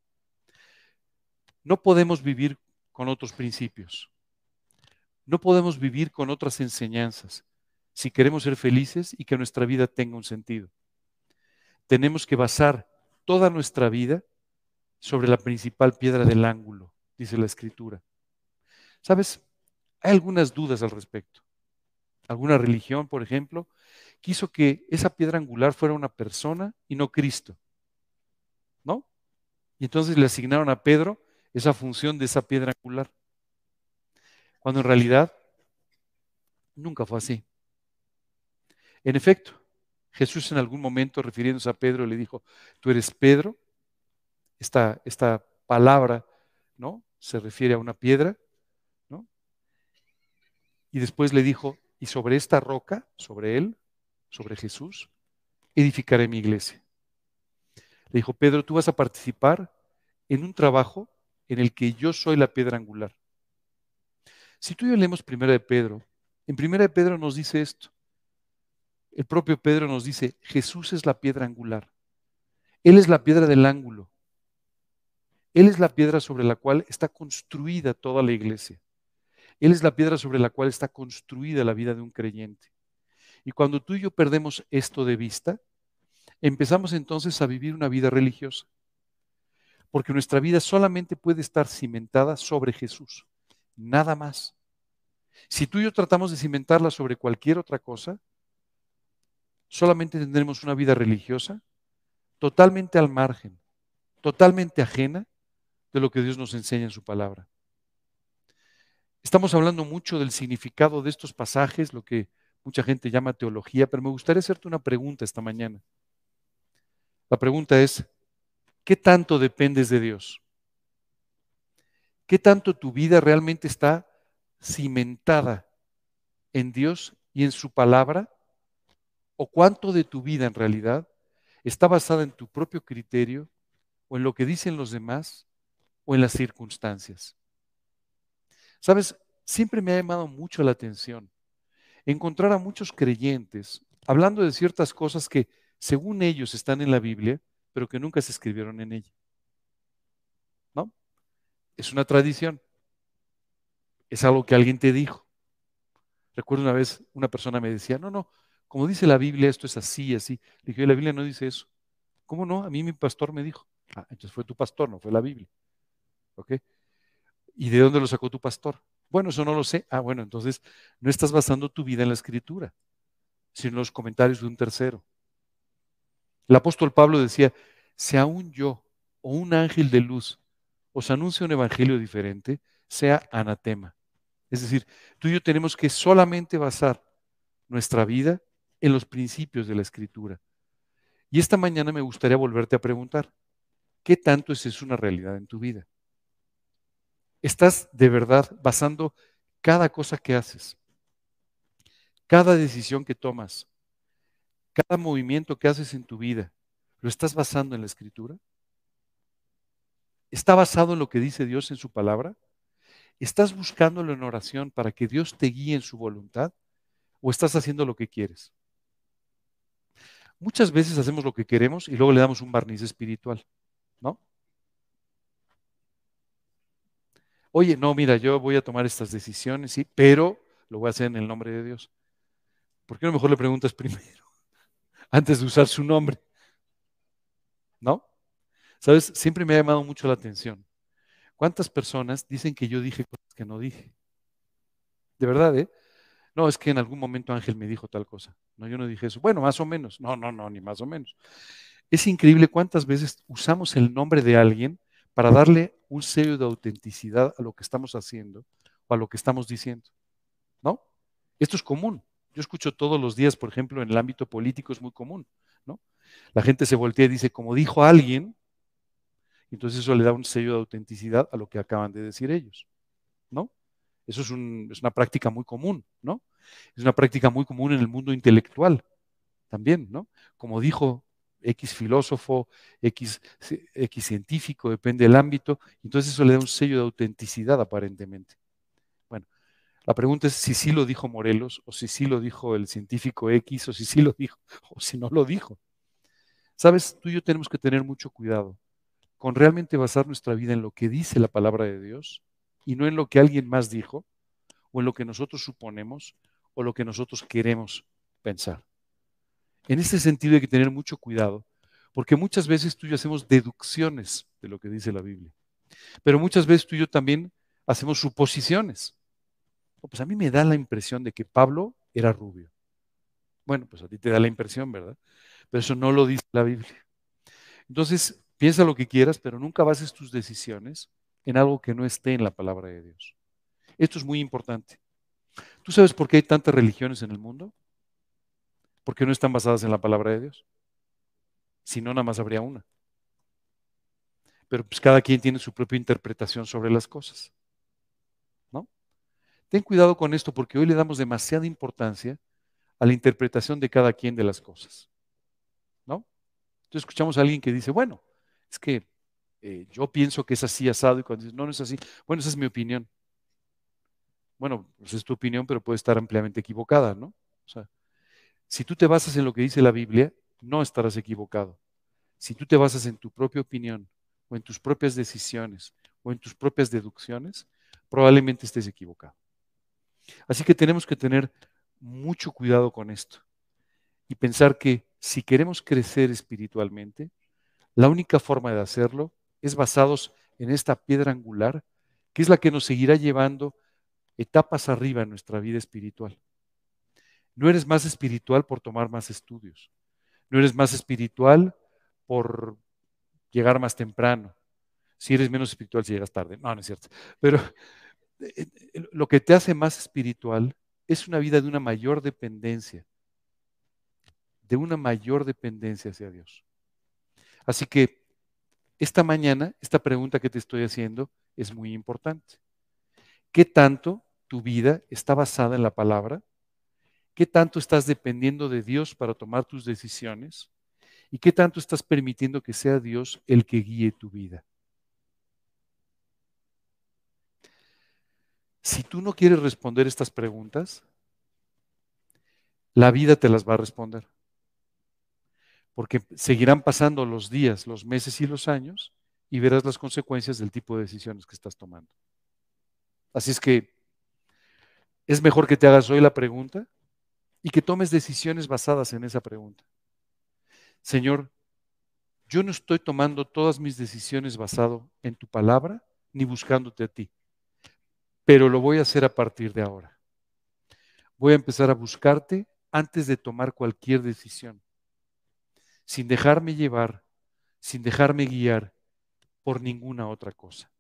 No podemos vivir con otros principios. No podemos vivir con otras enseñanzas si queremos ser felices y que nuestra vida tenga un sentido. Tenemos que basar toda nuestra vida sobre la principal piedra del ángulo, dice la Escritura. ¿Sabes? Hay algunas dudas al respecto. Alguna religión, por ejemplo, quiso que esa piedra angular fuera una persona y no Cristo, ¿no? Y entonces le asignaron a Pedro esa función de esa piedra angular, cuando en realidad nunca fue así. En efecto, Jesús en algún momento, refiriéndose a Pedro, le dijo, tú eres Pedro. Esta, esta palabra, ¿no? Se refiere a una piedra, ¿no? Y después le dijo, y sobre esta roca, sobre él, sobre Jesús, edificaré mi iglesia. Le dijo, Pedro, tú vas a participar en un trabajo en el que yo soy la piedra angular. Si tú y yo leemos Primera de Pedro, en Primera de Pedro nos dice esto. El propio Pedro nos dice, Jesús es la piedra angular. Él es la piedra del ángulo. Él es la piedra sobre la cual está construida toda la iglesia. Él es la piedra sobre la cual está construida la vida de un creyente. Y cuando tú y yo perdemos esto de vista, empezamos entonces a vivir una vida religiosa. Porque nuestra vida solamente puede estar cimentada sobre Jesús, nada más. Si tú y yo tratamos de cimentarla sobre cualquier otra cosa, solamente tendremos una vida religiosa totalmente al margen, totalmente ajena de lo que Dios nos enseña en su palabra. Estamos hablando mucho del significado de estos pasajes, lo que mucha gente llama teología, pero me gustaría hacerte una pregunta esta mañana. La pregunta es, ¿qué tanto dependes de Dios? ¿Qué tanto tu vida realmente está cimentada en Dios y en su palabra? ¿O cuánto de tu vida en realidad está basada en tu propio criterio o en lo que dicen los demás o en las circunstancias? ¿Sabes? Siempre me ha llamado mucho la atención encontrar a muchos creyentes hablando de ciertas cosas que según ellos están en la Biblia, pero que nunca se escribieron en ella. ¿No? Es una tradición. Es algo que alguien te dijo. Recuerdo una vez una persona me decía, no, no, como dice la Biblia, esto es así, así. Le dije, la Biblia no dice eso. ¿Cómo no? A mí mi pastor me dijo. Ah, entonces fue tu pastor, no fue la Biblia. ¿Ok? ¿Y de dónde lo sacó tu pastor? Bueno, eso no lo sé. Ah, bueno, entonces no estás basando tu vida en la Escritura, sino en los comentarios de un tercero. El apóstol Pablo decía, si aún yo o un ángel de luz os anuncia un evangelio diferente, sea anatema. Es decir, tú y yo tenemos que solamente basar nuestra vida en los principios de la Escritura. Y esta mañana me gustaría volverte a preguntar, ¿qué tanto es eso una realidad en tu vida? ¿Estás de verdad basando cada cosa que haces, cada decisión que tomas, cada movimiento que haces en tu vida, lo estás basando en la Escritura? ¿Está basado en lo que dice Dios en su palabra? ¿Estás buscándolo en oración para que Dios te guíe en su voluntad? ¿O estás haciendo lo que quieres? Muchas veces hacemos lo que queremos y luego le damos un barniz espiritual, ¿no? Oye, no, mira, yo voy a tomar estas decisiones, sí, pero lo voy a hacer en el nombre de Dios. ¿Por qué no mejor le preguntas primero, antes de usar su nombre? ¿No? ¿Sabes? Siempre me ha llamado mucho la atención. ¿Cuántas personas dicen que yo dije cosas que no dije? De verdad, ¿eh? No, es que en algún momento Ángel me dijo tal cosa. No, yo no dije eso. Bueno, más o menos. No, no, no, ni más o menos. Es increíble cuántas veces usamos el nombre de alguien para darle un sello de autenticidad a lo que estamos haciendo o a lo que estamos diciendo, ¿no? Esto es común. Yo escucho todos los días, por ejemplo, en el ámbito político es muy común, ¿no? La gente se voltea y dice, como dijo alguien, entonces eso le da un sello de autenticidad a lo que acaban de decir ellos, ¿no? Eso es, un, es una práctica muy común, ¿no? Es una práctica muy común en el mundo intelectual también, ¿no? Como dijo X filósofo, X, X científico, depende del ámbito, entonces eso le da un sello de autenticidad aparentemente. Bueno, la pregunta es si sí lo dijo Morelos, o si sí lo dijo el científico X, o si sí lo dijo, o si no lo dijo. Sabes, tú y yo tenemos que tener mucho cuidado con realmente basar nuestra vida en lo que dice la palabra de Dios y no en lo que alguien más dijo, o en lo que nosotros suponemos, o lo que nosotros queremos pensar. En este sentido hay que tener mucho cuidado, porque muchas veces tú y yo hacemos deducciones de lo que dice la Biblia, pero muchas veces tú y yo también hacemos suposiciones. Oh, pues a mí me da la impresión de que Pablo era rubio. Bueno, pues a ti te da la impresión, ¿verdad? Pero eso no lo dice la Biblia. Entonces, piensa lo que quieras, pero nunca bases tus decisiones en algo que no esté en la palabra de Dios. Esto es muy importante. ¿Tú sabes por qué hay tantas religiones en el mundo? Porque no están basadas en la palabra de Dios. Si no, nada más habría una. Pero pues cada quien tiene su propia interpretación sobre las cosas, ¿no? Ten cuidado con esto porque hoy le damos demasiada importancia a la interpretación de cada quien de las cosas, ¿no? Entonces escuchamos a alguien que dice, bueno, es que eh, yo pienso que es así asado y cuando dices, no, no es así, bueno, esa es mi opinión. Bueno, pues es tu opinión, pero puede estar ampliamente equivocada, ¿no? O sea, si tú te basas en lo que dice la Biblia, no estarás equivocado. Si tú te basas en tu propia opinión o en tus propias decisiones o en tus propias deducciones, probablemente estés equivocado. Así que tenemos que tener mucho cuidado con esto y pensar que si queremos crecer espiritualmente, la única forma de hacerlo es basados en esta piedra angular, que es la que nos seguirá llevando etapas arriba en nuestra vida espiritual. No eres más espiritual por tomar más estudios. No eres más espiritual por llegar más temprano. Si eres menos espiritual si llegas tarde. No, no es cierto. Pero eh, eh, lo que te hace más espiritual es una vida de una mayor dependencia, de una mayor dependencia hacia Dios. Así que esta mañana, esta pregunta que te estoy haciendo es muy importante. ¿Qué tanto tu vida está basada en la palabra? ¿Qué tanto estás dependiendo de Dios para tomar tus decisiones? ¿Y qué tanto estás permitiendo que sea Dios el que guíe tu vida? Si tú no quieres responder estas preguntas, la vida te las va a responder. Porque seguirán pasando los días, los meses y los años y verás las consecuencias del tipo de decisiones que estás tomando. Así es que es mejor que te hagas hoy la pregunta y que tomes decisiones basadas en esa pregunta. Señor, yo no estoy tomando todas mis decisiones basado en tu palabra ni buscándote a ti, pero lo voy a hacer a partir de ahora. Voy a empezar a buscarte antes de tomar cualquier decisión, sin dejarme llevar, sin dejarme guiar por ninguna otra cosa.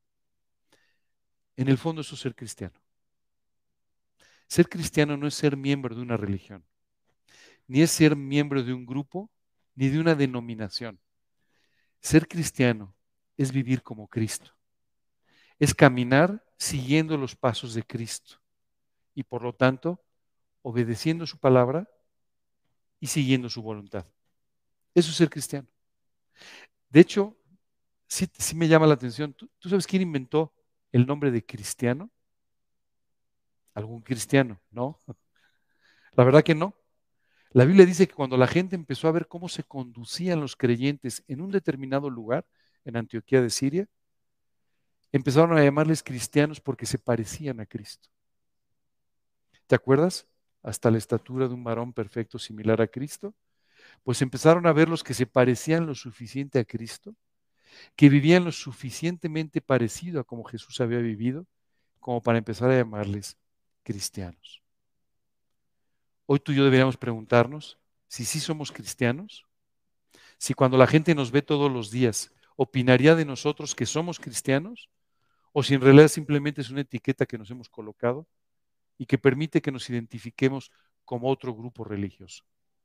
En el fondo eso es ser cristiano. Ser cristiano no es ser miembro de una religión, ni es ser miembro de un grupo, ni de una denominación. Ser cristiano es vivir como Cristo, es caminar siguiendo los pasos de Cristo y por lo tanto obedeciendo su palabra y siguiendo su voluntad. Eso es ser cristiano. De hecho, sí, sí me llama la atención. ¿Tú, tú sabes quién inventó el nombre de cristiano? ¿Algún cristiano? No, la verdad que no. La Biblia dice que cuando la gente empezó a ver cómo se conducían los creyentes en un determinado lugar, en Antioquía de Siria, empezaron a llamarles cristianos porque se parecían a Cristo. ¿Te acuerdas? Hasta la estatura de un varón perfecto similar a Cristo. Pues empezaron a ver los que se parecían lo suficiente a Cristo, que vivían lo suficientemente parecido a como Jesús había vivido, como para empezar a llamarles cristianos. Hoy tú y yo deberíamos preguntarnos si sí somos cristianos, Si cuando la gente nos ve todos los días, opinaría de nosotros que somos cristianos, o si en realidad simplemente es una etiqueta que nos hemos colocado y que permite que nos identifiquemos como otro grupo religioso.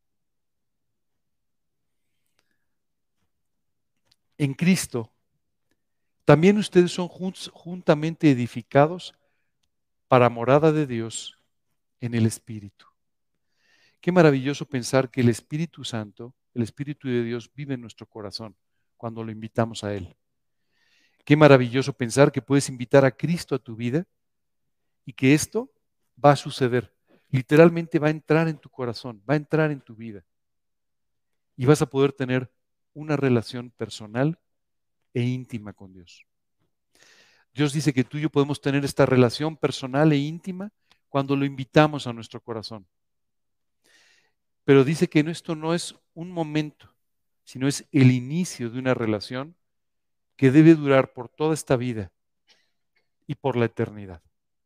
En Cristo, también ustedes son juntamente edificados para morada de Dios en el Espíritu. Qué maravilloso pensar que el Espíritu Santo, el Espíritu de Dios, vive en nuestro corazón cuando lo invitamos a Él. Qué maravilloso pensar que puedes invitar a Cristo a tu vida y que esto va a suceder. Literalmente va a entrar en tu corazón, va a entrar en tu vida y vas a poder tener una relación personal e íntima con Dios. Dios dice que tú y yo podemos tener esta relación personal e íntima cuando lo invitamos a nuestro corazón. Pero dice que esto no es un momento, sino es el inicio de una relación que debe durar por toda esta vida y por la eternidad.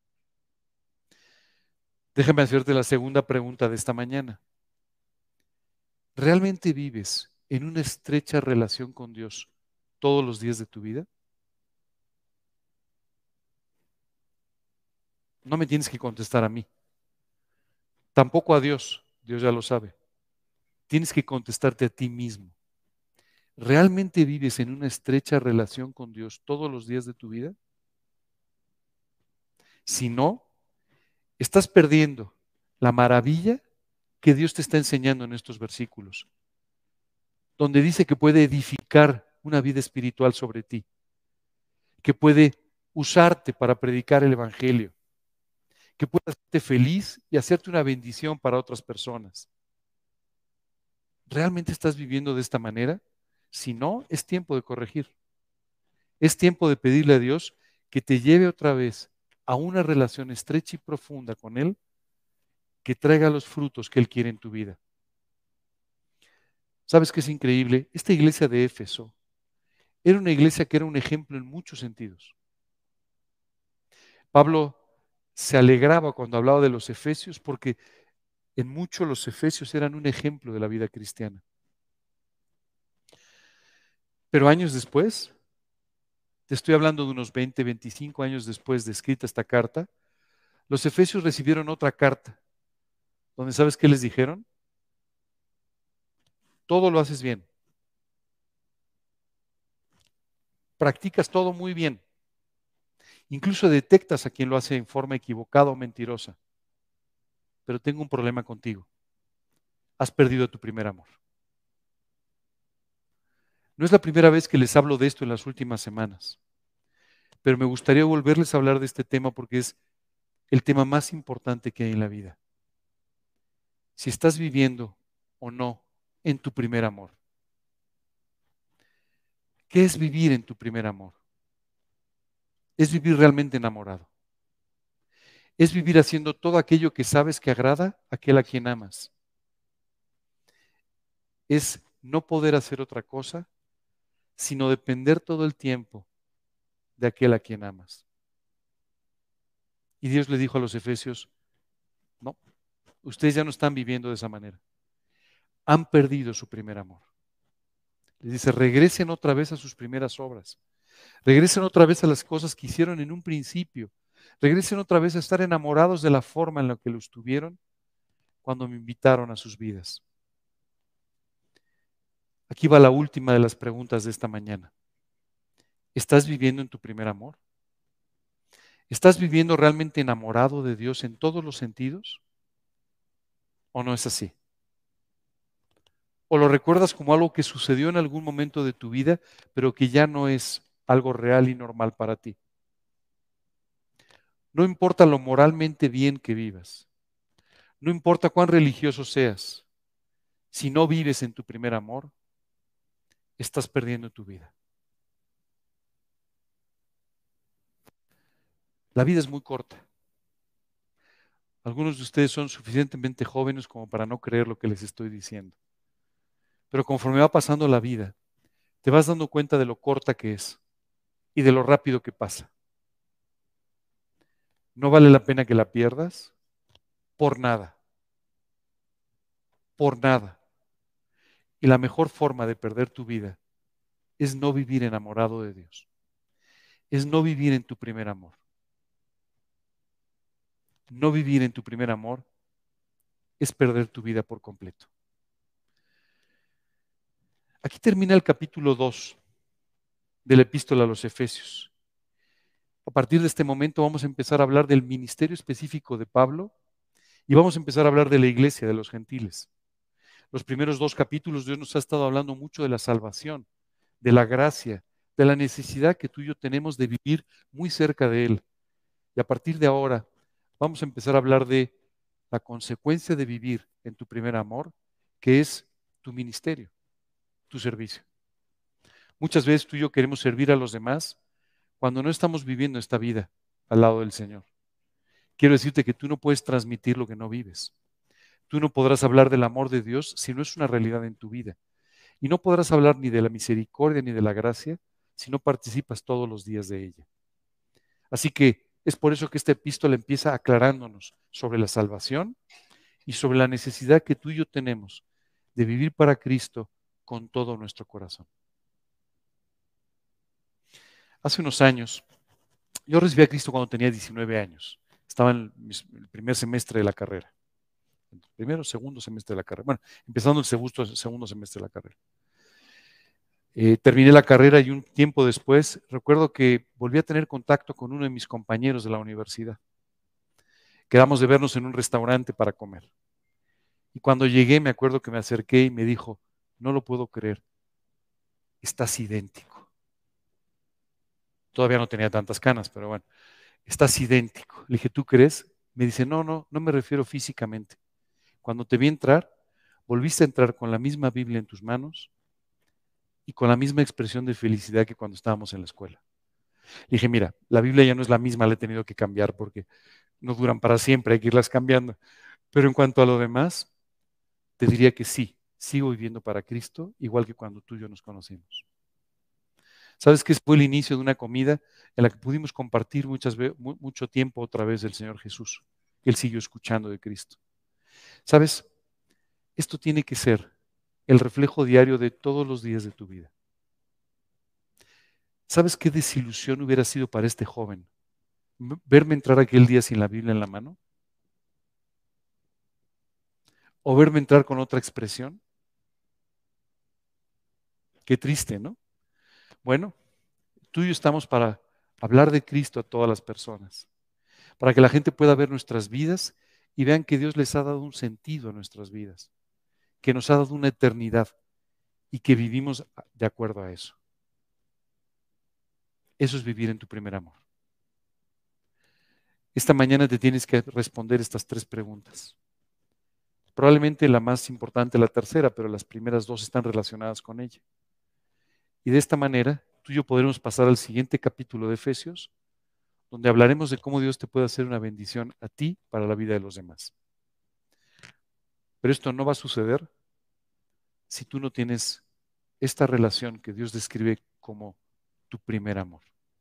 Déjame hacerte la segunda pregunta de esta mañana. ¿Realmente vives en una estrecha relación con Dios todos los días de tu vida? No me tienes que contestar a mí, tampoco a Dios, Dios ya lo sabe. Tienes que contestarte a ti mismo. ¿Realmente vives en una estrecha relación con Dios todos los días de tu vida? Si no, estás perdiendo la maravilla que Dios te está enseñando en estos versículos, donde dice que puede edificar una vida espiritual sobre ti, que puede usarte para predicar el Evangelio, que puede hacerte feliz y hacerte una bendición para otras personas. ¿Realmente estás viviendo de esta manera? Si no, es tiempo de corregir. Es tiempo de pedirle a Dios que te lleve otra vez a una relación estrecha y profunda con Él, que traiga los frutos que Él quiere en tu vida. ¿Sabes qué es increíble? Esta iglesia de Éfeso era una iglesia que era un ejemplo en muchos sentidos. Pablo se alegraba cuando hablaba de los efesios porque en mucho los efesios eran un ejemplo de la vida cristiana. Pero años después, te estoy hablando de unos veinte, veinticinco años después de escrita esta carta, los efesios recibieron otra carta, donde ¿sabes qué les dijeron? Todo lo haces bien. Practicas todo muy bien. Incluso detectas a quien lo hace en forma equivocada o mentirosa. Pero tengo un problema contigo. Has perdido tu primer amor. No es la primera vez que les hablo de esto en las últimas semanas, pero me gustaría volverles a hablar de este tema porque es el tema más importante que hay en la vida. Si estás viviendo o no en tu primer amor. ¿Qué es vivir en tu primer amor? Es vivir realmente enamorado. Es vivir haciendo todo aquello que sabes que agrada a aquel a quien amas. Es no poder hacer otra cosa, sino depender todo el tiempo de aquel a quien amas. Y Dios le dijo a los efesios, no, ustedes ya no están viviendo de esa manera. Han perdido su primer amor. Les dice, regresen otra vez a sus primeras obras. Regresen otra vez a las cosas que hicieron en un principio. Regresen otra vez a estar enamorados de la forma en la que lo estuvieron cuando me invitaron a sus vidas. Aquí va la última de las preguntas de esta mañana. ¿Estás viviendo en tu primer amor? ¿Estás viviendo realmente enamorado de Dios en todos los sentidos? ¿O no es así? ¿O lo recuerdas como algo que sucedió en algún momento de tu vida, pero que ya no es algo real y normal para ti? No importa lo moralmente bien que vivas, no importa cuán religioso seas, si no vives en tu primer amor, estás perdiendo tu vida. La vida es muy corta. Algunos de ustedes son suficientemente jóvenes como para no creer lo que les estoy diciendo. Pero conforme va pasando la vida, te vas dando cuenta de lo corta que es y de lo rápido que pasa. No vale la pena que la pierdas por nada. Por nada. Y la mejor forma de perder tu vida es no vivir enamorado de Dios. Es no vivir en tu primer amor. No vivir en tu primer amor es perder tu vida por completo. Aquí termina el capítulo dos de la epístola a los Efesios. A partir de este momento vamos a empezar a hablar del ministerio específico de Pablo y vamos a empezar a hablar de la iglesia, de los gentiles. Los primeros dos capítulos Dios nos ha estado hablando mucho de la salvación, de la gracia, de la necesidad que tú y yo tenemos de vivir muy cerca de Él. Y a partir de ahora vamos a empezar a hablar de la consecuencia de vivir en tu primer amor, que es tu ministerio, tu servicio. Muchas veces tú y yo queremos servir a los demás cuando no estamos viviendo esta vida al lado del Señor. Quiero decirte que tú no puedes transmitir lo que no vives. Tú no podrás hablar del amor de Dios si no es una realidad en tu vida. Y no podrás hablar ni de la misericordia ni de la gracia si no participas todos los días de ella. Así que es por eso que esta epístola empieza aclarándonos sobre la salvación y sobre la necesidad que tú y yo tenemos de vivir para Cristo con todo nuestro corazón. Hace unos años, yo recibí a Cristo cuando tenía diecinueve años. Estaba en el primer semestre de la carrera. El primero o segundo semestre de la carrera. Bueno, empezando el segundo, segundo semestre de la carrera. Eh, terminé la carrera y un tiempo después recuerdo que volví a tener contacto con uno de mis compañeros de la universidad. Quedamos de vernos en un restaurante para comer. Y cuando llegué me acuerdo que me acerqué y me dijo, no lo puedo creer, estás idéntico. Todavía no tenía tantas canas, pero bueno, estás idéntico. Le dije, ¿tú crees? Me dice, no, no, no me refiero físicamente. Cuando te vi entrar, volviste a entrar con la misma Biblia en tus manos y con la misma expresión de felicidad que cuando estábamos en la escuela. Le dije, mira, la Biblia ya no es la misma, la he tenido que cambiar porque no duran para siempre, hay que irlas cambiando. Pero en cuanto a lo demás, te diría que sí, sigo viviendo para Cristo, igual que cuando tú y yo nos conocimos. ¿Sabes qué? Fue el inicio de una comida en la que pudimos compartir muchas ve- mu- mucho tiempo otra vez del Señor Jesús. Él siguió escuchando de Cristo. ¿Sabes? Esto tiene que ser el reflejo diario de todos los días de tu vida. ¿Sabes qué desilusión hubiera sido para este joven v- verme entrar aquel día sin la Biblia en la mano? ¿O verme entrar con otra expresión? Qué triste, ¿no? Bueno, tú y yo estamos para hablar de Cristo a todas las personas, para que la gente pueda ver nuestras vidas y vean que Dios les ha dado un sentido a nuestras vidas, que nos ha dado una eternidad y que vivimos de acuerdo a eso. Eso es vivir en tu primer amor. Esta mañana te tienes que responder estas tres preguntas. Probablemente la más importante, la tercera, pero las primeras dos están relacionadas con ella. Y de esta manera, tú y yo podremos pasar al siguiente capítulo de Efesios, donde hablaremos de cómo Dios te puede hacer una bendición a ti para la vida de los demás. Pero esto no va a suceder si tú no tienes esta relación que Dios describe como tu primer amor.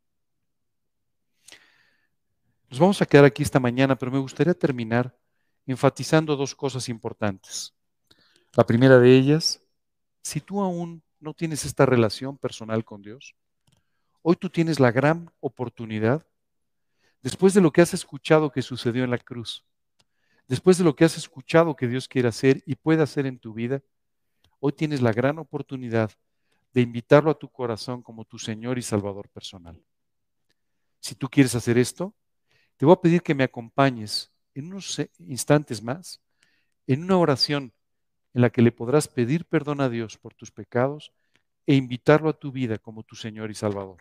Nos vamos a quedar aquí esta mañana, pero me gustaría terminar enfatizando dos cosas importantes. La primera de ellas, si tú aún no tienes esta relación personal con Dios, hoy tú tienes la gran oportunidad, después de lo que has escuchado que sucedió en la cruz, después de lo que has escuchado que Dios quiere hacer y puede hacer en tu vida, hoy tienes la gran oportunidad de invitarlo a tu corazón como tu Señor y Salvador personal. Si tú quieres hacer esto, te voy a pedir que me acompañes en unos instantes más en una oración en la que le podrás pedir perdón a Dios por tus pecados e invitarlo a tu vida como tu Señor y Salvador.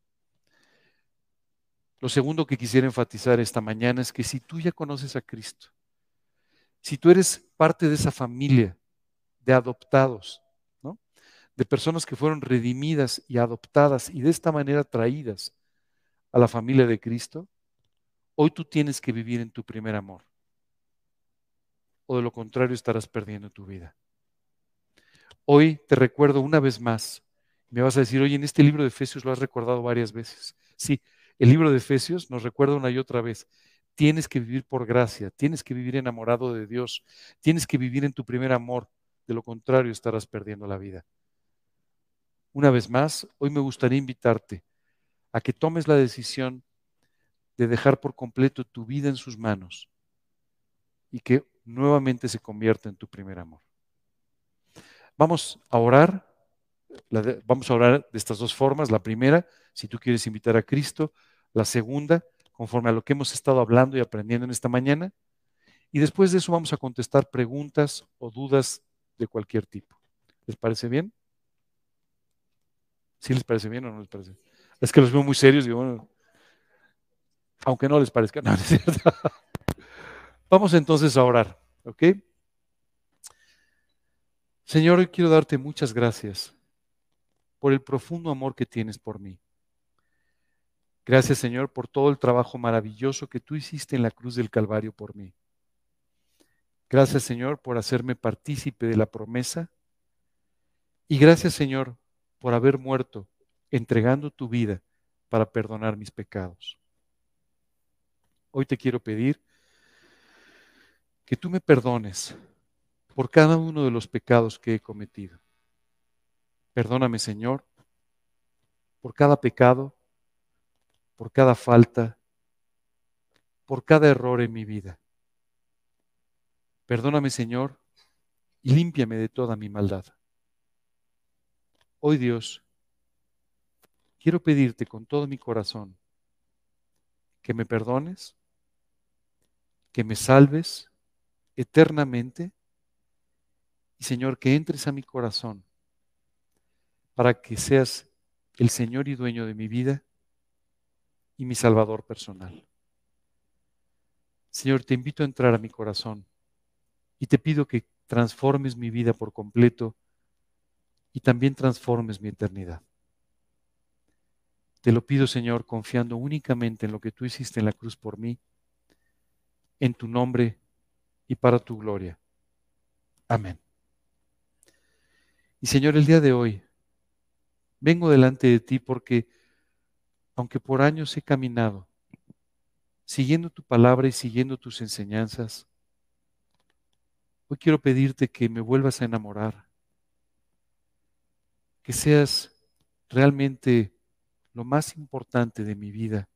Lo segundo que quisiera enfatizar esta mañana es que si tú ya conoces a Cristo, si tú eres parte de esa familia de adoptados, ¿no? De personas que fueron redimidas y adoptadas y de esta manera traídas a la familia de Cristo, hoy tú tienes que vivir en tu primer amor. O de lo contrario estarás perdiendo tu vida. Hoy te recuerdo una vez más. Me vas a decir, oye, en este libro de Efesios lo has recordado varias veces. Sí, el libro de Efesios nos recuerda una y otra vez. Tienes que vivir por gracia, tienes que vivir enamorado de Dios, tienes que vivir en tu primer amor, De lo contrario, estarás perdiendo la vida. Una vez más, hoy me gustaría invitarte a que tomes la decisión de dejar por completo tu vida en sus manos y que nuevamente se convierta en tu primer amor. Vamos a orar, la de- vamos a orar de estas dos formas. La primera, si tú quieres invitar a Cristo. La segunda, conforme a lo que hemos estado hablando y aprendiendo en esta mañana. Y después de eso vamos a contestar preguntas o dudas de cualquier tipo. ¿Les parece bien? ¿Sí les parece bien o no les parece? Es que los veo muy serios y digo, bueno, aunque no les parezca, no, no es cierto. Vamos entonces a orar, ¿ok? Señor, hoy quiero darte muchas gracias por el profundo amor que tienes por mí. Gracias, Señor, por todo el trabajo maravilloso que tú hiciste en la cruz del Calvario por mí. Gracias, Señor, por hacerme partícipe de la promesa. Y gracias, Señor, por haber muerto entregando tu vida para perdonar mis pecados. Hoy te quiero pedir que tú me perdones por cada uno de los pecados que he cometido. Perdóname, Señor, por cada pecado, por cada falta, por cada error en mi vida. Perdóname, Señor, y límpiame de toda mi maldad. Hoy, Dios, quiero pedirte con todo mi corazón que me perdones, que me salves eternamente y, Señor, que entres a mi corazón para que seas el Señor y dueño de mi vida y mi Salvador personal. Señor, te invito a entrar a mi corazón y te pido que transformes mi vida por completo y también transformes mi eternidad. Te lo pido, Señor, confiando únicamente en lo que tú hiciste en la cruz por mí, en tu nombre y para tu gloria. Amén. Y Señor, el día de hoy vengo delante de ti porque, aunque por años he caminado siguiendo tu palabra y siguiendo tus enseñanzas, hoy quiero pedirte que me vuelvas a enamorar, que seas realmente lo más importante de mi vida.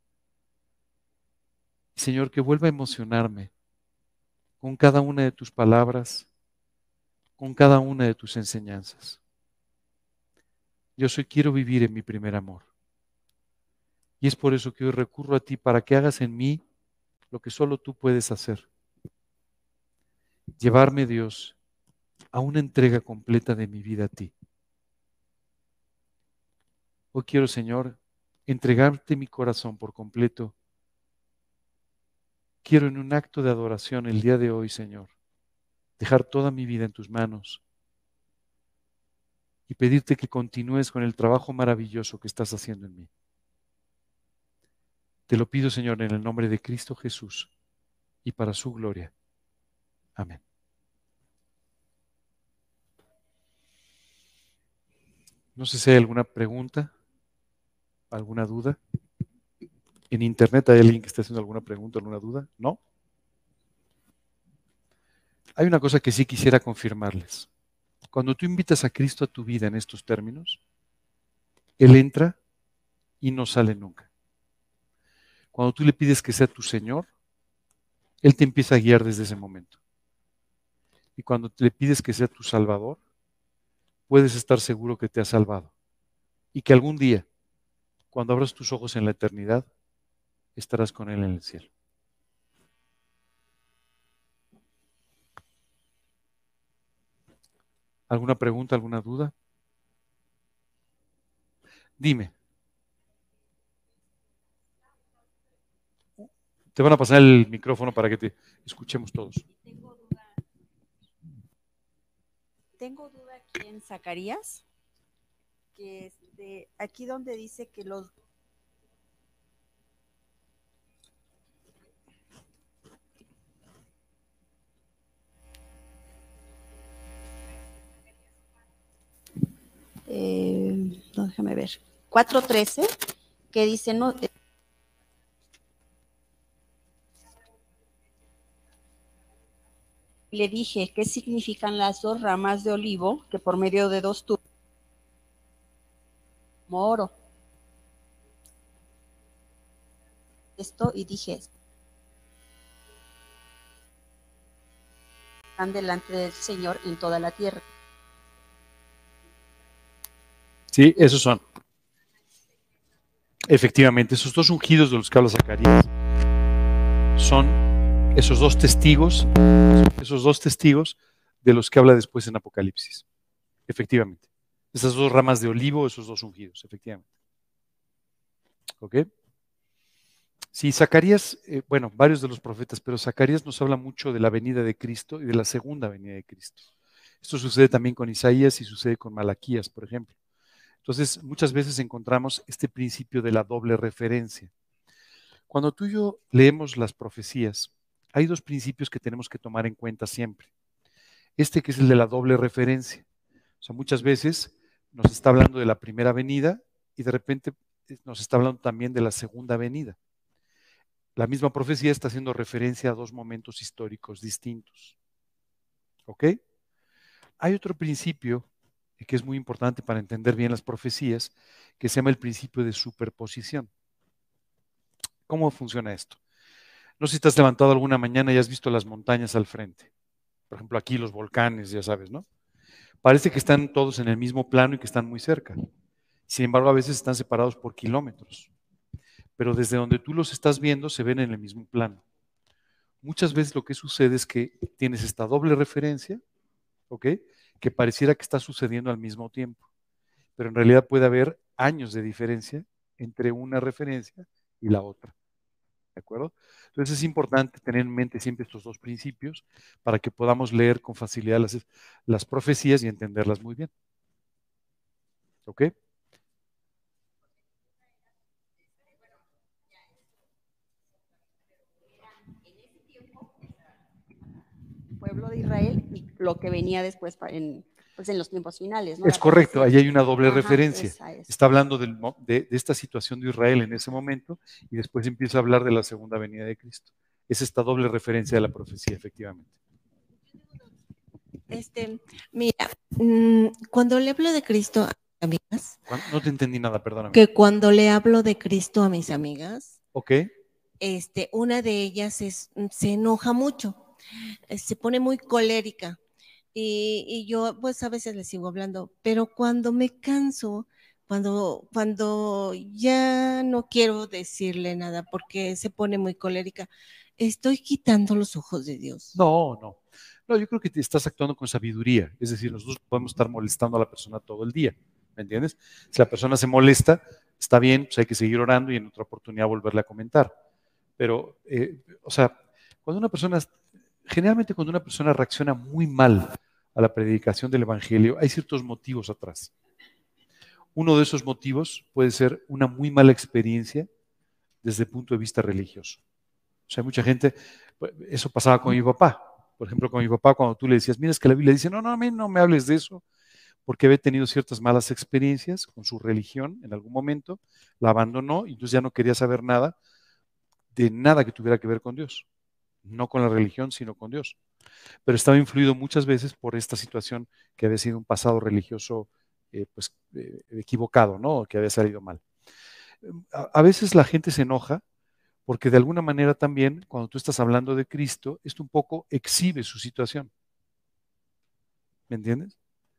Señor, que vuelva a emocionarme con cada una de tus palabras, con cada una de tus enseñanzas. Yo soy quiero vivir en mi primer amor. Y es por eso que hoy recurro a ti para que hagas en mí lo que solo tú puedes hacer. Llevarme, Dios, a una entrega completa de mi vida a ti. Hoy quiero, Señor, entregarte mi corazón por completo. Quiero en un acto de adoración el día de hoy, Señor, dejar toda mi vida en tus manos y pedirte que continúes con el trabajo maravilloso que estás haciendo en mí. Te lo pido, Señor, en el nombre de Cristo Jesús y para su gloria. Amén. No sé si hay alguna pregunta, alguna duda. ¿En internet hay alguien que esté haciendo alguna pregunta, alguna duda? ¿No? Hay una cosa que sí quisiera confirmarles. Cuando tú invitas a Cristo a tu vida en estos términos, Él entra y no sale nunca. Cuando tú le pides que sea tu Señor, Él te empieza a guiar desde ese momento. Y cuando le pides que sea tu Salvador, puedes estar seguro que te ha salvado. Y que algún día, cuando abras tus ojos en la eternidad, estarás con Él en el cielo. ¿Alguna pregunta, alguna duda? Dime. Te van a pasar el micrófono para que te escuchemos todos. Tengo duda, tengo duda aquí en Zacarías, que este, aquí donde dice que los eh, no, déjame ver, cuatro trece, que dice no. Le dije, ¿qué significan las dos ramas de olivo que por medio de dos tubos oro? Esto y dije, están delante del Señor en toda la tierra. Sí, esos son. Efectivamente, esos dos ungidos de los que habla Zacarías son esos dos testigos, esos dos testigos de los que habla después en Apocalipsis. Efectivamente. Esas dos ramas de olivo, esos dos ungidos, efectivamente. ¿Ok? Sí, Zacarías, eh, bueno, varios de los profetas, pero Zacarías nos habla mucho de la venida de Cristo y de la segunda venida de Cristo. Esto sucede también con Isaías y sucede con Malaquías, por ejemplo. Entonces, muchas veces encontramos este principio de la doble referencia. Cuando tú y yo leemos las profecías, hay dos principios que tenemos que tomar en cuenta siempre. Este que es el de la doble referencia. O sea, muchas veces nos está hablando de la primera venida y de repente nos está hablando también de la segunda venida. La misma profecía está haciendo referencia a dos momentos históricos distintos. ¿Ok? Hay otro principio que es muy importante para entender bien las profecías, que se llama el principio de superposición. ¿Cómo funciona esto? No sé si te has levantado alguna mañana y has visto las montañas al frente. Por ejemplo, aquí los volcanes, ya sabes, ¿no? Parece que están todos en el mismo plano y que están muy cerca. Sin embargo, a veces están separados por kilómetros. Pero desde donde tú los estás viendo, se ven en el mismo plano. Muchas veces lo que sucede es que tienes esta doble referencia, ¿ok? Que pareciera que está sucediendo al mismo tiempo. Pero en realidad puede haber años de diferencia entre una referencia y la otra. ¿De acuerdo? Entonces es importante tener en mente siempre estos dos principios para que podamos leer con facilidad las, las profecías y entenderlas muy bien. ¿Ok? Pueblo de Israel y lo que venía después en, pues en los tiempos finales, ¿no? Es La correcto, profecía. ahí hay una doble Ajá, referencia. esa es. Está hablando del, de, de esta situación de Israel en ese momento y después empieza a hablar de la segunda venida de Cristo. Es esta doble referencia de la profecía, efectivamente. Este, mira, mm, cuando le hablo de Cristo a mis amigas, No te entendí nada, perdóname. que cuando le hablo de Cristo a mis amigas, Ok. este, una de ellas es, se enoja mucho, se pone muy colérica y, y yo pues a veces le sigo hablando, pero cuando me canso, cuando, cuando ya no quiero decirle nada porque se pone muy colérica, estoy quitando los ojos de Dios. No, no. No, yo creo que te estás actuando con sabiduría. Es decir, nosotros podemos estar molestando a la persona todo el día. ¿Me entiendes? Si la persona se molesta, está bien, pues hay que seguir orando y en otra oportunidad volverle a comentar. Pero, eh, o sea, cuando una persona, generalmente cuando una persona reacciona muy mal a la predicación del Evangelio, hay ciertos motivos atrás. Uno de esos motivos puede ser una muy mala experiencia desde el punto de vista religioso. O sea, mucha gente, eso pasaba con mi papá. Por ejemplo, con mi papá, cuando tú le decías, mira, es que la Biblia dice, no, no, a mí no me hables de eso, porque había tenido ciertas malas experiencias con su religión en algún momento, la abandonó y entonces ya no quería saber nada de nada que tuviera que ver con Dios. No con la religión, sino con Dios. Pero estaba influido muchas veces por esta situación que había sido un pasado religioso eh, pues, eh, equivocado, ¿no? Que había salido mal. A, a veces la gente se enoja porque de alguna manera también, cuando tú estás hablando de Cristo, esto un poco exhibe su situación. ¿Me entiendes?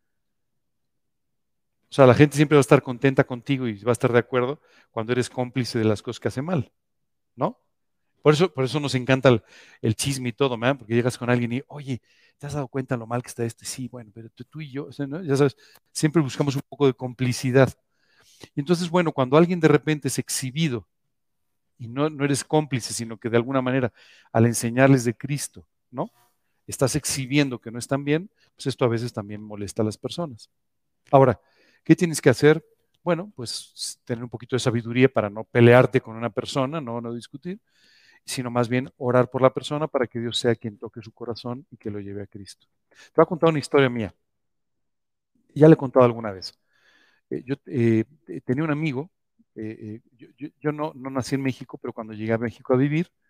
O sea, la gente siempre va a estar contenta contigo y va a estar de acuerdo cuando eres cómplice de las cosas que hace mal, ¿no? Por eso, por eso nos encanta el, el chisme y todo, ¿verdad? Porque llegas con alguien y, oye, ¿te has dado cuenta lo mal que está este? Sí, bueno, pero tú, tú y yo, ¿no? Ya sabes, siempre buscamos un poco de complicidad. Y entonces, bueno, cuando alguien de repente es exhibido y no, no eres cómplice, sino que de alguna manera al enseñarles de Cristo, ¿no? Estás exhibiendo que no están bien, pues esto a veces también molesta a las personas. Ahora, ¿qué tienes que hacer? Bueno, pues tener un poquito de sabiduría para no pelearte con una persona, no, no discutir, sino más bien orar por la persona para que Dios sea quien toque su corazón y que lo lleve a Cristo. Te voy a contar una historia mía. Ya le he contado alguna vez. Eh, yo eh, tenía un amigo, eh, eh, yo, yo, yo no, no nací en México, pero cuando llegué a México a vivir,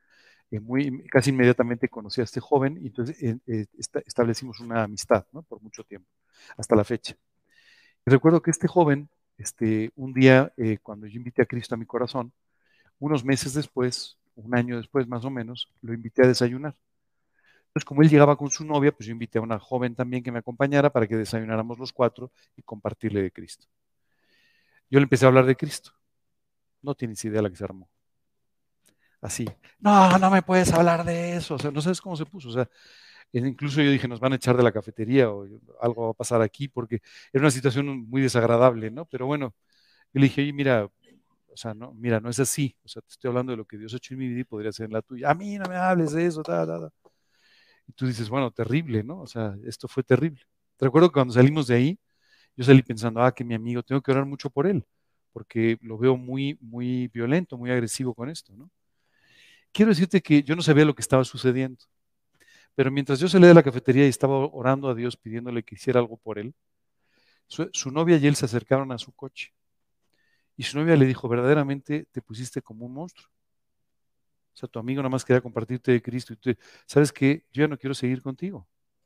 eh, muy, casi inmediatamente conocí a este joven y entonces eh, eh, esta, establecimos una amistad, ¿no? Por mucho tiempo, hasta la fecha. Y recuerdo que este joven, este, un día, eh, cuando yo invité a Cristo a mi corazón, unos meses después, un año después más o menos, lo invité a desayunar. Entonces, como él llegaba con su novia, pues yo invité a una joven también que me acompañara para que desayunáramos los cuatro y compartirle de Cristo. Yo le empecé a hablar de Cristo. No tienes idea la que se armó. Así, no, no me puedes hablar de eso. O sea, no sabes cómo se puso. O sea, incluso yo dije, nos van a echar de la cafetería o algo va a pasar aquí porque era una situación muy desagradable, ¿no? Pero bueno, yo le dije, oye, mira, o sea, no, mira, no es así. O sea, te estoy hablando de lo que Dios ha hecho en mi vida y podría ser en la tuya. A mí no me hables de eso, ta, ta, ta. Y tú dices, bueno, terrible, ¿no? O sea, esto fue terrible. Te recuerdo que cuando salimos de ahí, yo salí pensando, ah, que mi amigo, tengo que orar mucho por él, porque lo veo muy, muy violento, muy agresivo con esto, ¿no? Quiero decirte que yo no sabía lo que estaba sucediendo, pero mientras yo salí de la cafetería y estaba orando a Dios, pidiéndole que hiciera algo por él, su, su novia y él se acercaron a su coche. Y su novia le dijo, verdaderamente te pusiste como un monstruo. O sea, tu amigo nada más quería compartirte de Cristo y tú, ¿sabes qué? Yo ya no quiero seguir contigo.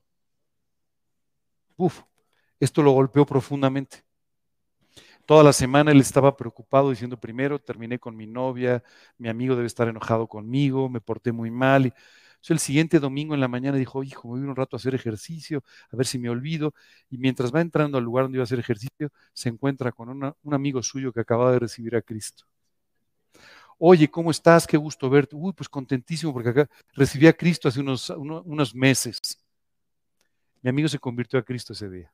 Uf, esto lo golpeó profundamente. Toda la semana él estaba preocupado diciendo, primero terminé con mi novia, mi amigo debe estar enojado conmigo, me porté muy mal. Y, entonces, el siguiente domingo en la mañana dijo, hijo, me voy un rato a hacer ejercicio, a ver si me olvido. Y mientras va entrando al lugar donde iba a hacer ejercicio, se encuentra con una, un amigo suyo que acababa de recibir a Cristo. Oye, ¿cómo estás? Qué gusto verte. Uy, pues contentísimo porque acá recibí a Cristo hace unos, unos, unos meses. Mi amigo se convirtió a Cristo ese día.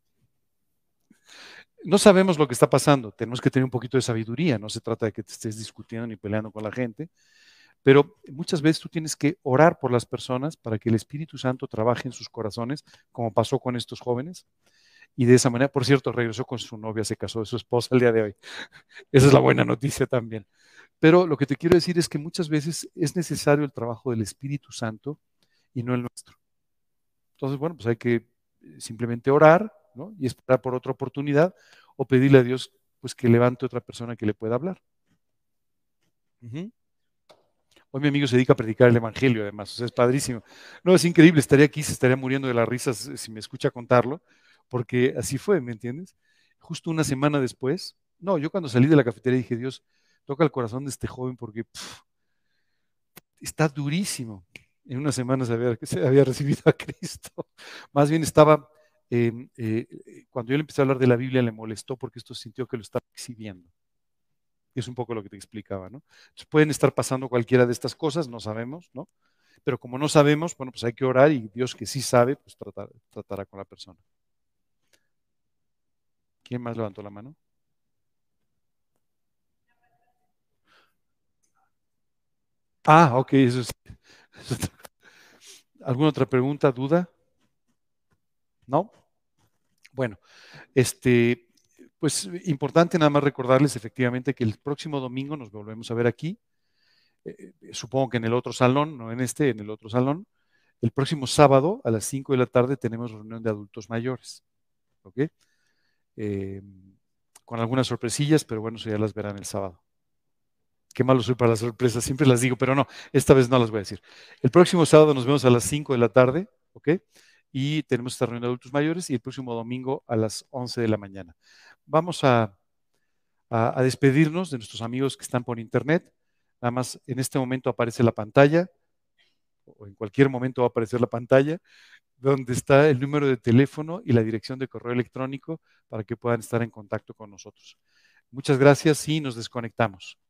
No sabemos lo que está pasando, tenemos que tener un poquito de sabiduría, no se trata de que te estés discutiendo ni peleando con la gente, pero muchas veces tú tienes que orar por las personas para que el Espíritu Santo trabaje en sus corazones, como pasó con estos jóvenes, y de esa manera, por cierto, regresó con su novia, se casó de su esposa el día de hoy. Esa es la buena noticia también. Pero lo que te quiero decir es que muchas veces es necesario el trabajo del Espíritu Santo y no el nuestro. Entonces, bueno, pues hay que simplemente orar, ¿no? Y esperar por otra oportunidad o pedirle a Dios pues que levante otra persona que le pueda hablar. Uh-huh. Hoy mi amigo se dedica a predicar el Evangelio, además, o sea, es padrísimo. No, es increíble, estaría aquí, se estaría muriendo de las risas si me escucha contarlo, porque así fue, ¿me entiendes? Justo una semana después, no, yo cuando salí de la cafetería dije, Dios, toca el corazón de este joven porque pff, está durísimo. En una semana se había, se había recibido a Cristo. Más bien estaba... Eh, eh, cuando yo le empecé a hablar de la Biblia le molestó porque esto sintió que lo estaba exhibiendo. Es un poco lo que te explicaba, ¿no? Entonces pueden estar pasando cualquiera de estas cosas, no sabemos, ¿no? Pero como no sabemos, bueno, pues hay que orar y Dios que sí sabe, pues tratar, tratará con la persona. ¿Quién más levantó la mano? Ah, ok, eso es. ¿Alguna otra pregunta, duda? ¿No? Bueno, este, pues importante nada más recordarles efectivamente que el próximo domingo nos volvemos a ver aquí. Eh, supongo que en el otro salón, no en este, en el otro salón. El próximo sábado a las cinco de la tarde tenemos reunión de adultos mayores. ¿Ok? Eh, con algunas sorpresillas, pero bueno, eso ya las verán el sábado. Qué malo soy para las sorpresas, siempre las digo, pero no, esta vez no las voy a decir. El próximo sábado nos vemos a las cinco de la tarde, ¿ok? Y tenemos esta reunión de adultos mayores y el próximo domingo a las once de la mañana. Vamos a, a, a despedirnos de nuestros amigos que están por internet. Nada más en este momento aparece la pantalla, o en cualquier momento va a aparecer la pantalla, donde está el número de teléfono y la dirección de correo electrónico para que puedan estar en contacto con nosotros. Muchas gracias y nos desconectamos.